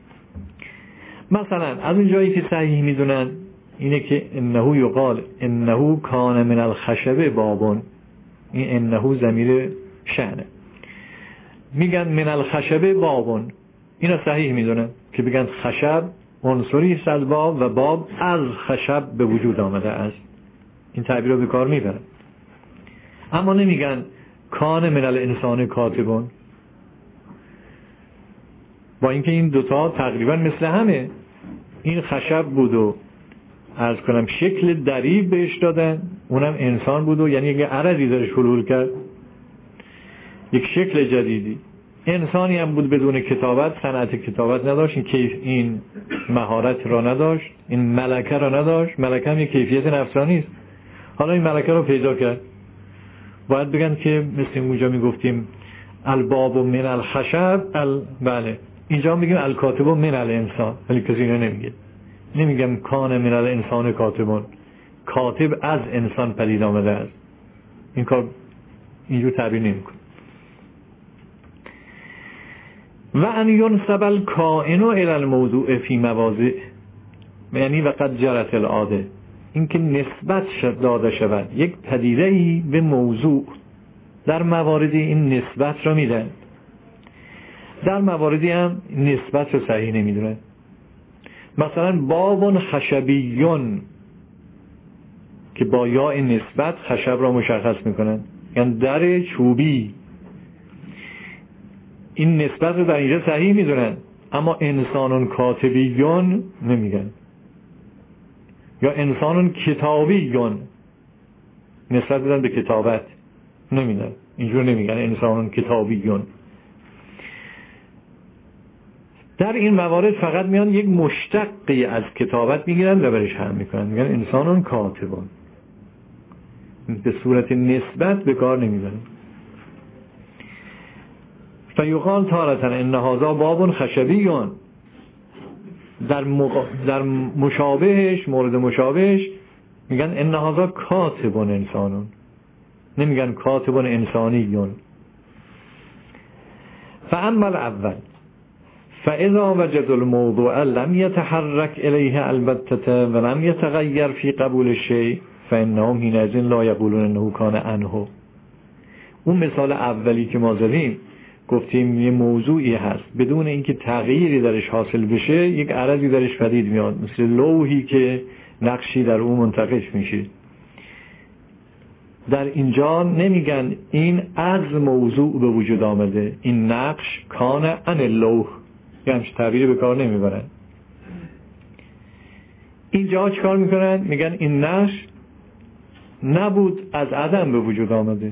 مثلا از اون جایی که صحیح میدونن اینه که انه یقال انه کان من الخشب بابون، این انه ضمیر شأنه، میگن من الخشب بابون، اینا صحیح میدونن که بگن خشب عنصری است از باب و باب از خشب به وجود آمده است، این تعبیر رو به کار میبرن. اما نمیگن کان من الانسان کاتبون، با اینکه این دوتا تقریبا مثل همه، این خشب بود و عرض کنم شکل دریب بهش دادن، اونم انسان بود و یعنی یه عرضی درش حلول کرد، یک شکل جدیدی. انسانی هم بود بدون کتابت، صنعت کتابت نداشت، این مهارت را نداشت، این ملکه را نداشت. ملکه هم یک کیفیت نفسانی است. حالا این ملکه را پیدا کرد. باید بگن که مثل اونجا میگفتیم الباب من الخشب بله، اینجا میگیم الکاتب من الانسان، ولی کسی اینو نمیگه. نمیگم کان من الانسان کاتبون، کاتب از انسان پدید آمده است. این کار اینجور تعبیر نمیکن. و ان ینسب الکائن الی الموضوع فی مواضع، یعنی وقد جرت العاده، اینکه نسبت داده شود یک پدیده‌ای به موضوع. در مواردی این نسبت را میدن، در مواردی هم نسبت رو صحیح نمیدونن. مثلا بابون خشبیون که با یا نسبت خشب را مشخص میکنن، یعنی در چوبی، این نسبت رو در اینجا صحیح میدونن، اما انسانون کاتبیون نمیگن، یا انسانون کتابیون نسبت بدن به کتابت نمیدن، اینجور نمیگن انسانون کتابیون. در این موارد فقط میان یک مشتقی از کتابت میگیرن و برش هم میکنن، میگن انسانون کاتبون، به صورت نسبت به کار نمیبرن. فیقال تارتن ان هذا باب خشبیون، در مشابهش، مورد مشابهش میگن ان هذا کاتبون انسانون، نمیگن کاتبون انسانیون. فاما الاول فاذا وجد الموضوع لم يتحرك الیه البتة ولم يتغیر فی قبول الشیء فانهم حینئذ لا یقولون انه کان عنه. اون مثال اولی که ما زدیم گفتیم یه موضوعی هست بدون اینکه تغییری درش حاصل بشه یک عرضی درش پدید میاد، مثل لوحی که نقشی در اون منتقش میشه. در اینجا نمیگن این از موضوع به وجود آمده، این نقش کان عن اللوح، یعنی تعبیری به کار نمیبرن. اینجا چه کار میکنن؟ میگن این نقش نبود، از عدم به وجود آمده،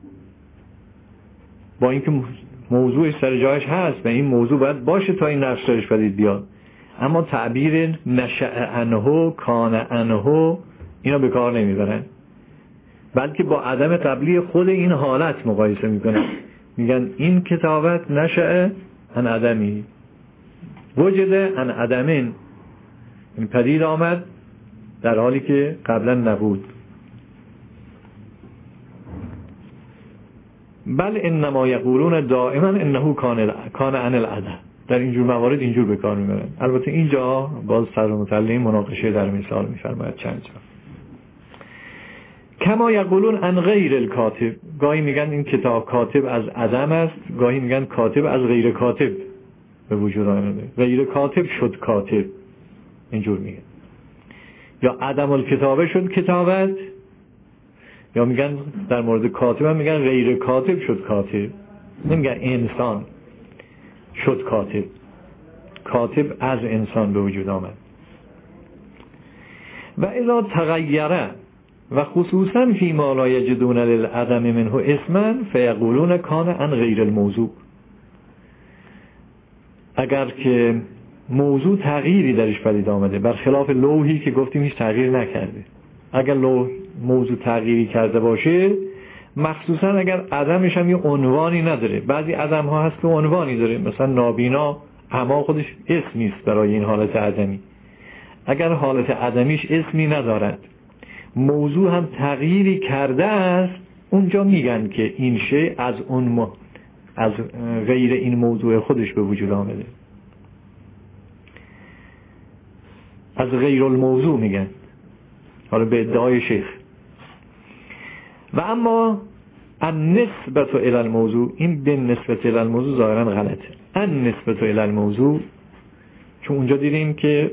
با اینکه موضوعش سر جایش هست و این موضوع باید باشه تا این نقش درش پدید بیاد، اما تعبیر نشأ عنه، کان عنه اینا به کار نمیبرن، بلکه با عدم قبلی خود این حالت مقایسه میکنن. میگن این کتابت نشأ عن عدمی، وجد عن عدمین، این پدید آمد در حالی که قبلا نبود. بل انما یقولون دائما انه کان عن العدم. در اینجور موارد اینجور به کار میبرن. البته اینجا باز صدر متعلم مناقشه در مثال میفرماید چند جا. کما یقولون عن غیر الکاتب، گاهی میگن این کتاب کاتب از عدم است، گاهی میگن کاتب از غیر کاتب به وجود آمده، غیر کاتب شد کاتب، اینجور میگن. یا عدم الکتابه شد کتابت، یا میگن در مورد کاتب هم میگن غیر کاتب شد کاتب، نمیگن انسان شد کاتب، کاتب از انسان به وجود آمد. و اذا تغیره و خصوصا فی ما لا یجدون للعدم منه اسما فیقولون کان عن غیر الموضوع. اگر که موضوع تغییری درش پدید آمده، برخلاف لوحی که گفتیم هیچ تغییر نکرده، اگر موضوع تغییری کرده باشه، مخصوصا اگر عدمش هم یه عنوانی نداره، بعضی عدم ها هست که عنوانی داره، مثلا نابینا اما خودش اسم نیست برای این حالت عدمی. اگر حالت عدمیش اسمی ندارد، موضوع هم تغییری کرده است، اونجا میگن که این شی از از غیر این موضوع خودش به وجود آمده، از غیر الموضوع میگن، حالا به ادعای شیخ. و اما النسبت الی الموضوع، این به نسبت الی الموضوع ظاهرا غلطه. النسبت الی الموضوع، چون اونجا دیدیم که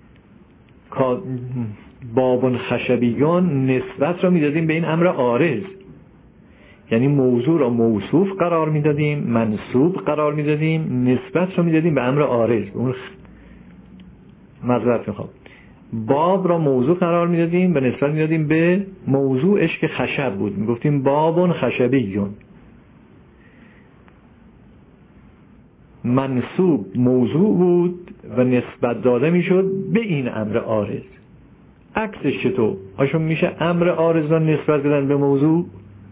باب خشبیان نسبت را میدادیم به این امر عارض، یعنی موضوع را موصوف قرار میدادیم، منصوب قرار میدادیم، نسبت را میدادیم به امر عارض. اون معذرت میخوام، باب را موضوع قرار میدادیم و نسبت میدادیم به موضوعش که خشب بود، میگفتیم بابون خشبیون. منصوب موضوع بود و نسبت داده میشد به این امر عارض. عکسش چطور؟ آشون میشه امر عارض را نسبت بدن به موضوع،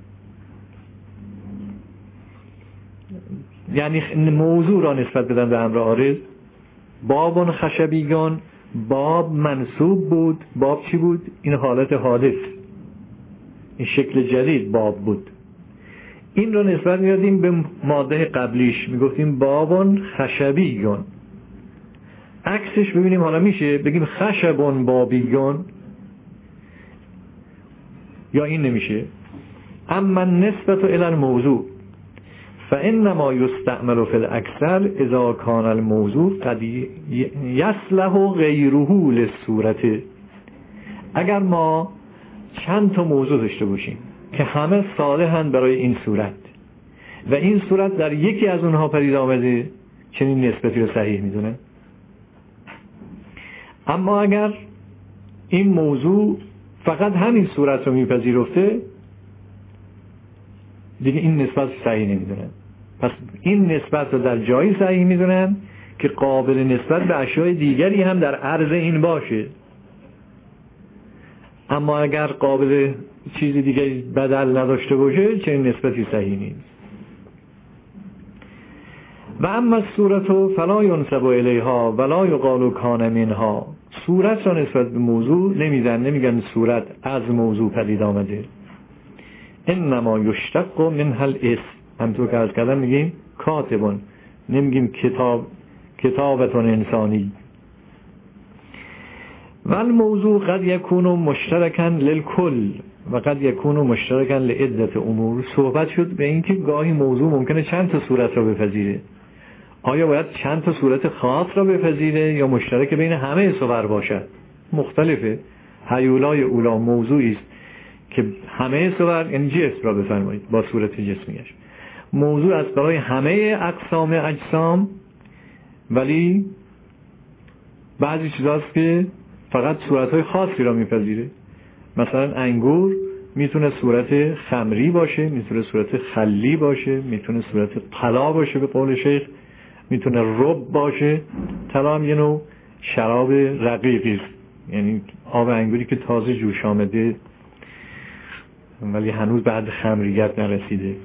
یعنی موضوع را نسبت بدن به امر عارض. بابون خشبیون، باب منصوب بود، باب چی بود؟ این حالت حادث، این شکل جدید باب بود. این رو نسبت میدادیم به ماده قبلیش، میگفتیم بابون خشبیون. عکسش ببینیم حالا میشه بگیم خشبون بابیون، یا این نمیشه. اما نسبت الی الموضوع فانما یستعمل فی الاکثر اذا کان الموضوع قد یصلح غیره للصورت. اگر ما چند تا موضوع داشته باشیم که همه صالحند برای این صورت و این صورت در یکی از اونها پدید آمده، چنین نسبتی رو صحیح میدونه. اما اگر این موضوع فقط همین صورت رو میپذیرفته، دیگه این نسبت صحیح نمیدونن. پس این نسبت رو در جایی صحیح میدونن که قابل نسبت به اشیاء دیگری هم در عرض این باشه، اما اگر قابل چیز دیگری بدل نداشته باشه چنین نسبتی صحیح نیست. و اما صورت فلا ینسب الیها ولا یقال کان منها، صورت را نسبت به موضوع نمیگن صورت از موضوع پدید آمده. انما یشتق منها الاسم، همونطور که عرض کردم میگیم کاتبون، نمیگیم کتابتون انسانی. و الموضوع قد یکون مشترکا للکل و قد یکون مشترکا لعدة امور. صحبت شد به این که گاهی موضوع ممکنه چند تا صورت را بپذیره. آیا باید چند تا صورت خاص را بپذیره یا مشترک بین همه صور باشد؟ مختلفه. هیولای اولا موضوعی است که همه صور، یعنی جسم را بفرمایید با صورت جسمیش، موضوع است برای همه اقسام اجسام، ولی بعضی چیزاست که فقط صورتهای خاصی را میپذیره. مثلا انگور میتونه صورت خمری باشه، میتونه صورت خلی باشه، میتونه صورت طلا باشه به قول شیخ، میتونه رب باشه. طلا هم یه نوع شراب رقیقی است، یعنی آب انگوری که تازه جوش آمده ولی هنوز بعد خمریت نرسیده.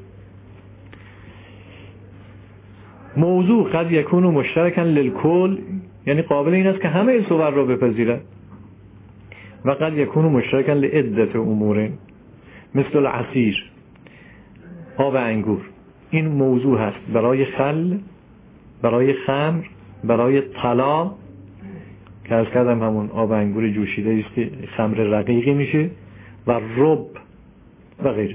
موضوع قد یکون مشترکا للکل، یعنی قابل این است که همه صور را بپذیرد. و قد یکون مشترکا لعدة امور مثل العصیر، آب انگور. این موضوع هست برای خل، برای خمر، برای طلا که از کردم همون آب انگور جوشیده است که خمر رقیقی میشه، و رب و غیره.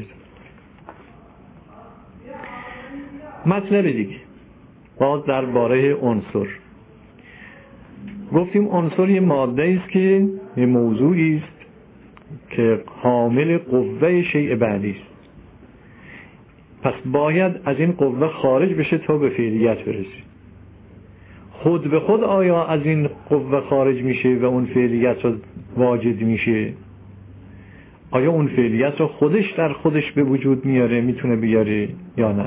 مطلب دیگه باز درباره عنصر گفتیم. عنصر یه ماده است که یه موضوعی است که حامل قوه شیء بعدی است، پس باید از این قوه خارج بشه تا به فعلیت برسه. خود به خود آیا از این قوه خارج میشه و اون فعلیت را واجد میشه؟ آیا اون فعلیت را خودش در خودش به وجود میاره، میتونه بیاره یا نه؟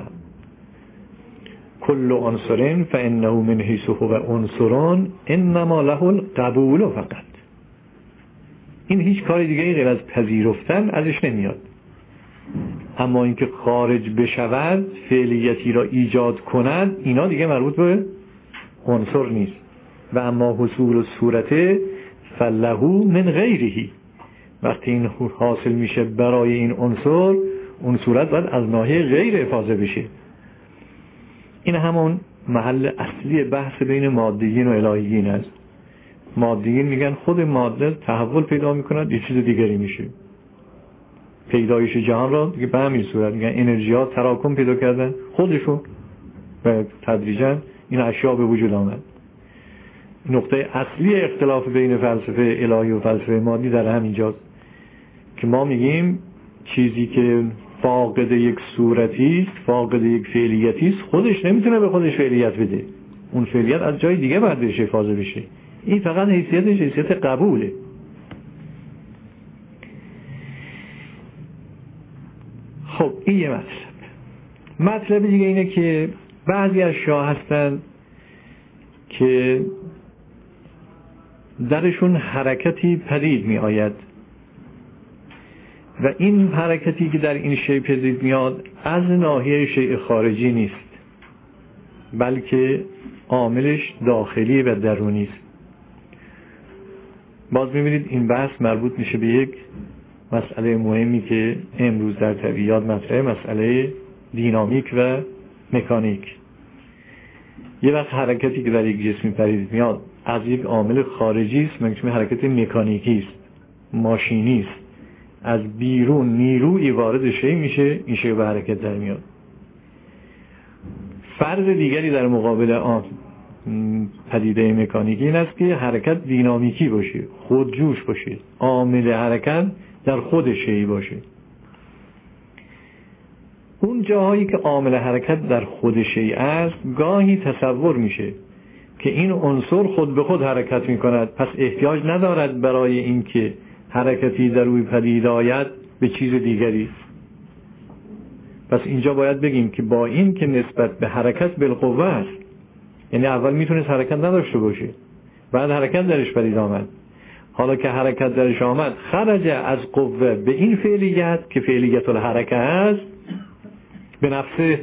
کل عنصر فانه من حیث هو عنصر انما له القبول فقط. این هیچ کار دیگه غیر از پذیرفتن ازش نمیاد، اما اینکه خارج بشود، فعلیتی را ایجاد کند، اینا دیگه مربوط به عنصر نیست. و اما حصول صورت فله من غیره، وقتی این حاصل میشه برای این عنصر، اون صورت باید از ناحیه غیر افاضه بشه. این همون محل اصلی بحث بین مادیین و الهیین است. مادیین میگن خود ماده تحول پیدا میکند، یه چیز دیگری میشه. پیدایش جهان را دیگه به همین صورت میگن انرژی ها تراکم پیدا کردن خودشون و تدریجا این اشیاء به وجود آمد. نقطه اصلی اختلاف بین فلسفه الهی و فلسفه مادی در همینجاست که ما میگیم چیزی که فاقد یک صورتی است، فاقد یک فعلیتی است، خودش نمیتونه به خودش فعلیت بده. اون فعلیت از جای دیگه باید بهش افاضه بشه. این فقط حیثیتش حیثیت قبوله. خب این یه مطلب دیگه اینه که بعضی اشیا هستن که درشون حرکتی پدید می آید و این حرکتی که در این شیء پدید میاد از ناحیه شیء خارجی نیست، بلکه عاملش داخلی و درونی است. باز می‌بینید این بحث مربوط میشه به یک مسئله مهمی که امروز در طبیعیات مطرحه، مسئله دینامیک و مکانیک. یه وقت حرکتی که در یک جسمی پدید میاد از یک عامل خارجی است، میگیم حرکت مکانیکی است، ماشینی است. از بیرون نیروی وارد شی میشه، این شی به حرکت در میاد. فرض دیگری در مقابل پدیده مکانیکی این است که حرکت دینامیکی باشه، خودجوش باشه، عامل حرکت در خود شی باشه. اون جاهایی که عامل حرکت در خود شی است، گاهی تصور میشه که این عنصر خود به خود حرکت میکند، پس احتیاج ندارد برای اینکه حرکتی در روی پدید آید به چیز دیگری. پس اینجا باید بگیم که با این که نسبت به حرکت بالقوه است، یعنی اول میتونست حرکت نداشته باشه، بعد حرکت درش پدید آمد. حالا که حرکت درش آمد خرج از قوه به این فعلیت که فعلیت الحرکه هست، به نفسه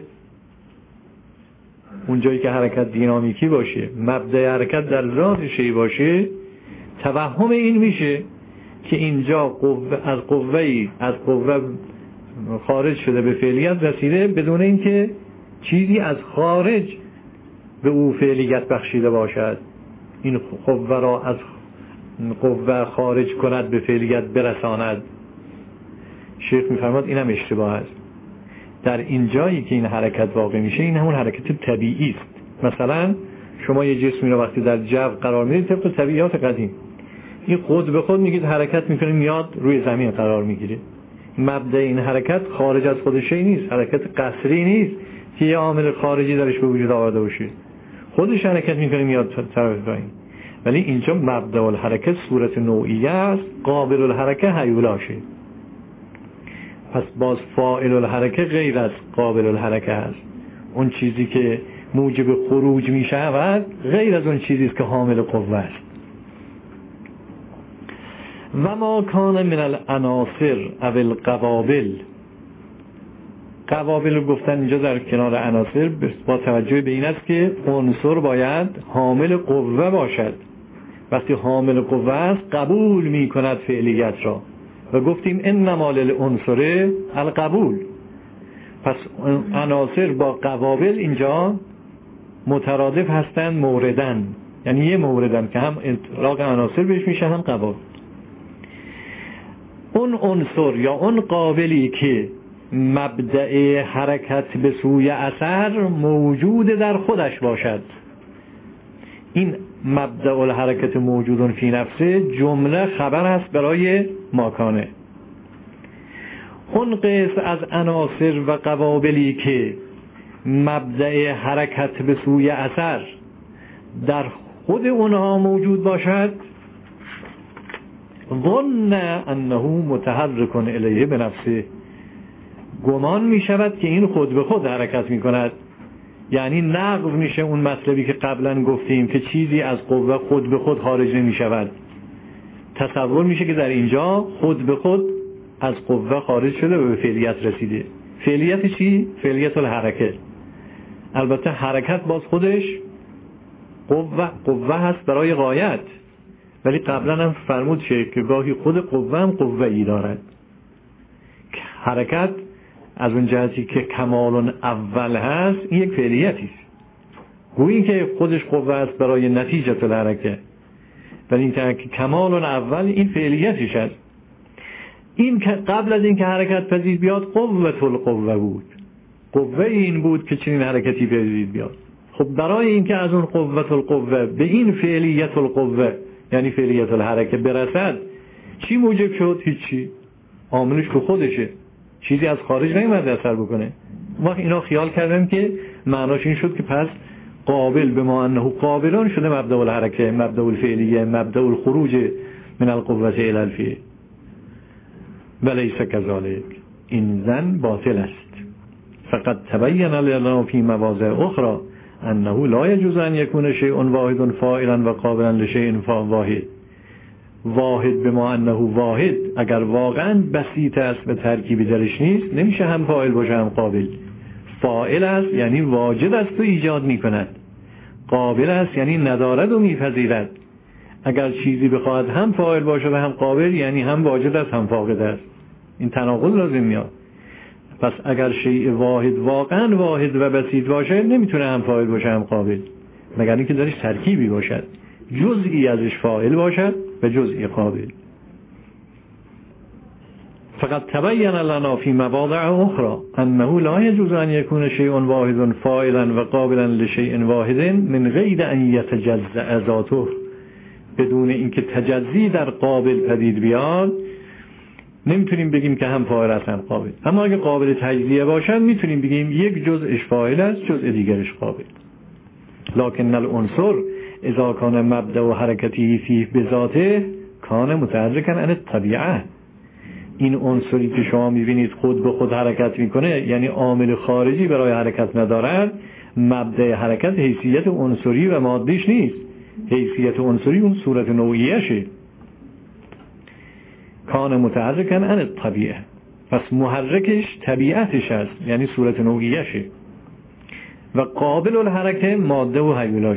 اون جایی که حرکت دینامیکی باشه، مبدأ حرکت در ذات شی باشه، توهم این میشه که اینجا از قوه خارج شده به فعلیت رسیده بدون اینکه چیزی از خارج به او فعلیت بخشیده باشد. این قوه را از قوه خارج کند به فعلیت برساند. شیخ میفرماد اینم اشتباه است. در این جایی که این حرکت واقع میشه این همون حرکت طبیعی است. مثلا شما یه جسمی رو وقتی در جو قرار میدید طبق طبیعیات قدیم، این خود به خود میگید حرکت میکنه میاد روی زمین قرار میگیره. مبدأ این حرکت خارج از خود شی نیست، حرکت قصری نیست که یه عامل خارجی درش به وجود آورده باشه، خودش حرکت میکنه میاد طرف پایین. ولی اینجا مبدأ الحرکت صورت نوعیه است، قابل الحرکه هیولاشه. پس باز فاعل الحرکه غیر از قابل الحرکه است. اون چیزی که موجب خروج میشود غیر از اون چیزی است که حامل قوه است. و ما کان من العناصر او القوابل، قوابل رو گفتن اینجا در کنار عناصر با توجه به این است که عنصر باید حامل قوه باشد. وقتی حامل قوه است قبول می کند فعلیت را و گفتیم انما للعنصر القبول. پس عناصر با قوابل اینجا مترادف هستند موردن، یعنی یه موردن که هم اطلاق عناصر بهش میشه هم قوابل. اون عنصر یا اون قابلی که مبدأ حرکت به سوی اثر موجود در خودش باشد، این مبدأ الحرکت موجود فی نفسه جمله خبر است برای ماکانه. اون قسم از عناصر و قوابلی که مبدأ حرکت به سوی اثر در خود اونها موجود باشد، ظن انه متحرک الیه به نفسه، گمان می شود که این خود به خود حرکت می کند. یعنی نقض میشه اون مطلبی که قبلا گفتیم که چیزی از قوه خود به خود خارج نمی شود. تصور میشه که در اینجا خود به خود از قوه خارج شده و به فعلیت رسیده. فعلیت چی؟ فعلیت الحرکه. البته حرکت باز خودش قوه هست برای غایت، ولی قبلا هم فرمود شد که گاهی خود قوه هم قوه‌ای دارد. حرکت از اون جهتی که کمال اول هست این یک فعلیتی است، گویی که خودش قوه است برای نتیجه الحرکه، ولی این که کمال اول این فعلیتش است. این که قبل از این که حرکت پدید بیاد قوة القوه بود، قوه این بود که چنین حرکتی پدید بیاد. خب برای این که از اون قوة القوه به این فعلیت القوه یعنی فعلیت الحرکه برسد چی موجب شد؟ هیچی، عاملش تو خودشه، چیزی از خارج نیومد اثر بکنه. وقت اینا خیال کردن که معناش این شد که پس قابل به ما انه قابلان شده مبدأ الحرکه، مبدأ الفعلیه، مبدأ الخروج من القوه الی الفعل. ولیس کذالک، این ظن باطل است. فقط تبین لنا فی مواضع اخرى انه لا يجوز ان يكون شيء واحد فاعلا و قابلا لشيء واحد. واحد به ما انه واحد اگر واقعا بسیط است و ترکیبی درش نیست نمیشه هم فاعل باشه هم قابل. فاعل است یعنی واجد است و ایجاد میکند، قابل است یعنی ندارد و میپذیرد. اگر چیزی بخواهد هم فاعل باشه و هم قابل یعنی هم واجد است هم فاقد است، این تناقض لازم میاد. پس اگر شیء واحد واقعا واحد و بسیط باشه نمیتونه هم فاعل باشه هم قابل، مگر اینکه درش ترکیبی باشد، جزئی ازش فاعل باشد و جزئی قابل. فقط تبین لنا فی مواضع اخرى انه لا يجوز ان يكون شيء واحد فاعلا و قابلا لشيء واحد من غیر ان يتجزأ ذاته، بدون اینکه تجزی در قابل پدید بیاد نمیتونیم بگیم که هم فاعل است هم قابل. اما اگه قابل تجزیه باشد میتونیم بگیم یک جزءش فاعل است جزء دیگرش قابل. لكن العنصر اذا كان مبدأ حرکته فيه بذاته كان متحركا عن الطبيعه، این عنصری که شما میبینید خود به خود حرکت میکنه، یعنی عامل خارجی برای حرکت ندارد، مبدأ حرکت حیثیت عنصری و مادیش نیست. حیثیت عنصری اون صورت نوعیشه. کان متحرکا عن الطبیعه، پس محرکش طبیعتش هست، یعنی صورت نوعیشه، و قابل الحرکه ماده و هیولاش.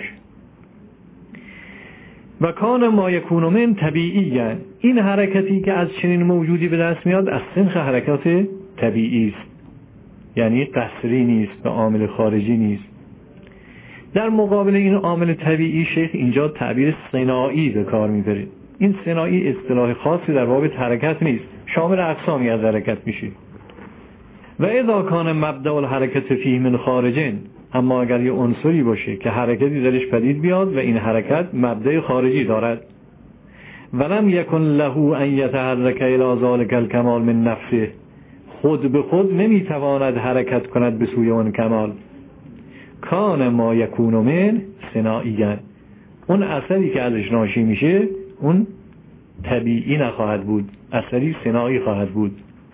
و کان ما یکون من طبیعی، این حرکتی که از چنین موجودی به دست میاد از سنخ حرکات طبیعی است، یعنی قصری نیست و عامل خارجی نیست. در مقابل این عامل طبیعی شیخ اینجا تعبیر صناعی به کار میبره. این صناعی اصطلاح خاصی در باب حرکت نیست، شامل اقسامی از حرکت میشه. و اذا کان مبدأ الحرکت فیه من خارجن، اما اگر یه عنصری باشه که حرکتی درش پدید بیاد و این حرکت مبدأ خارجی دارد، ولم یکن له ان یتحرک الی ذلک الکمال من نفسه، خود به خود نمیتواند حرکت کند به سوی اون کمال، کان ما یکون من صناعیًا، اون اثری که ازش ناشی میشه اون طبیعی نخواهد بود، اثری صناعی خواهد بود.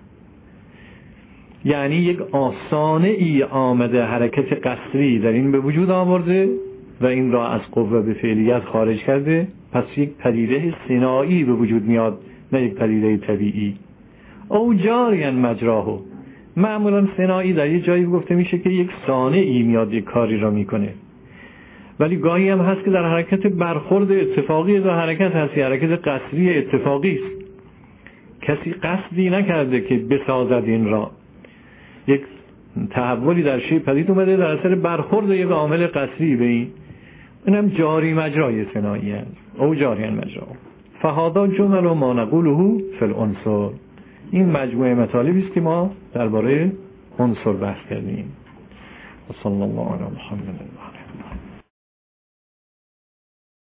یعنی یک آسانه‌ای آمده حرکت قصری در این به وجود آورده و این را از قوه به فعلیت خارج کرده، پس یک پدیده صناعی به وجود میاد، نه یک پدیده طبیعی. او جاریا مجراهو، معمولا صناعی در یه جایی گفته میشه که یک صانعی میاد یک کاری را میکنه، ولی گاهی هم هست که در حرکت برخورد اتفاقی در حرکت هست، حرکت قصری اتفاقی است، کسی قصدی نکرده که بسازد این را، یک تحولی در شی پدید اومده در اثر برخورد یک عامل قصری به اینم جاری مجرای صناعی است. او جاری مجرا. فهذا جمل و ما نقوله فی العنصر، این مجموعه مطالبی است که ما درباره عنصر بحث کردیم. صلی الله علی محمد.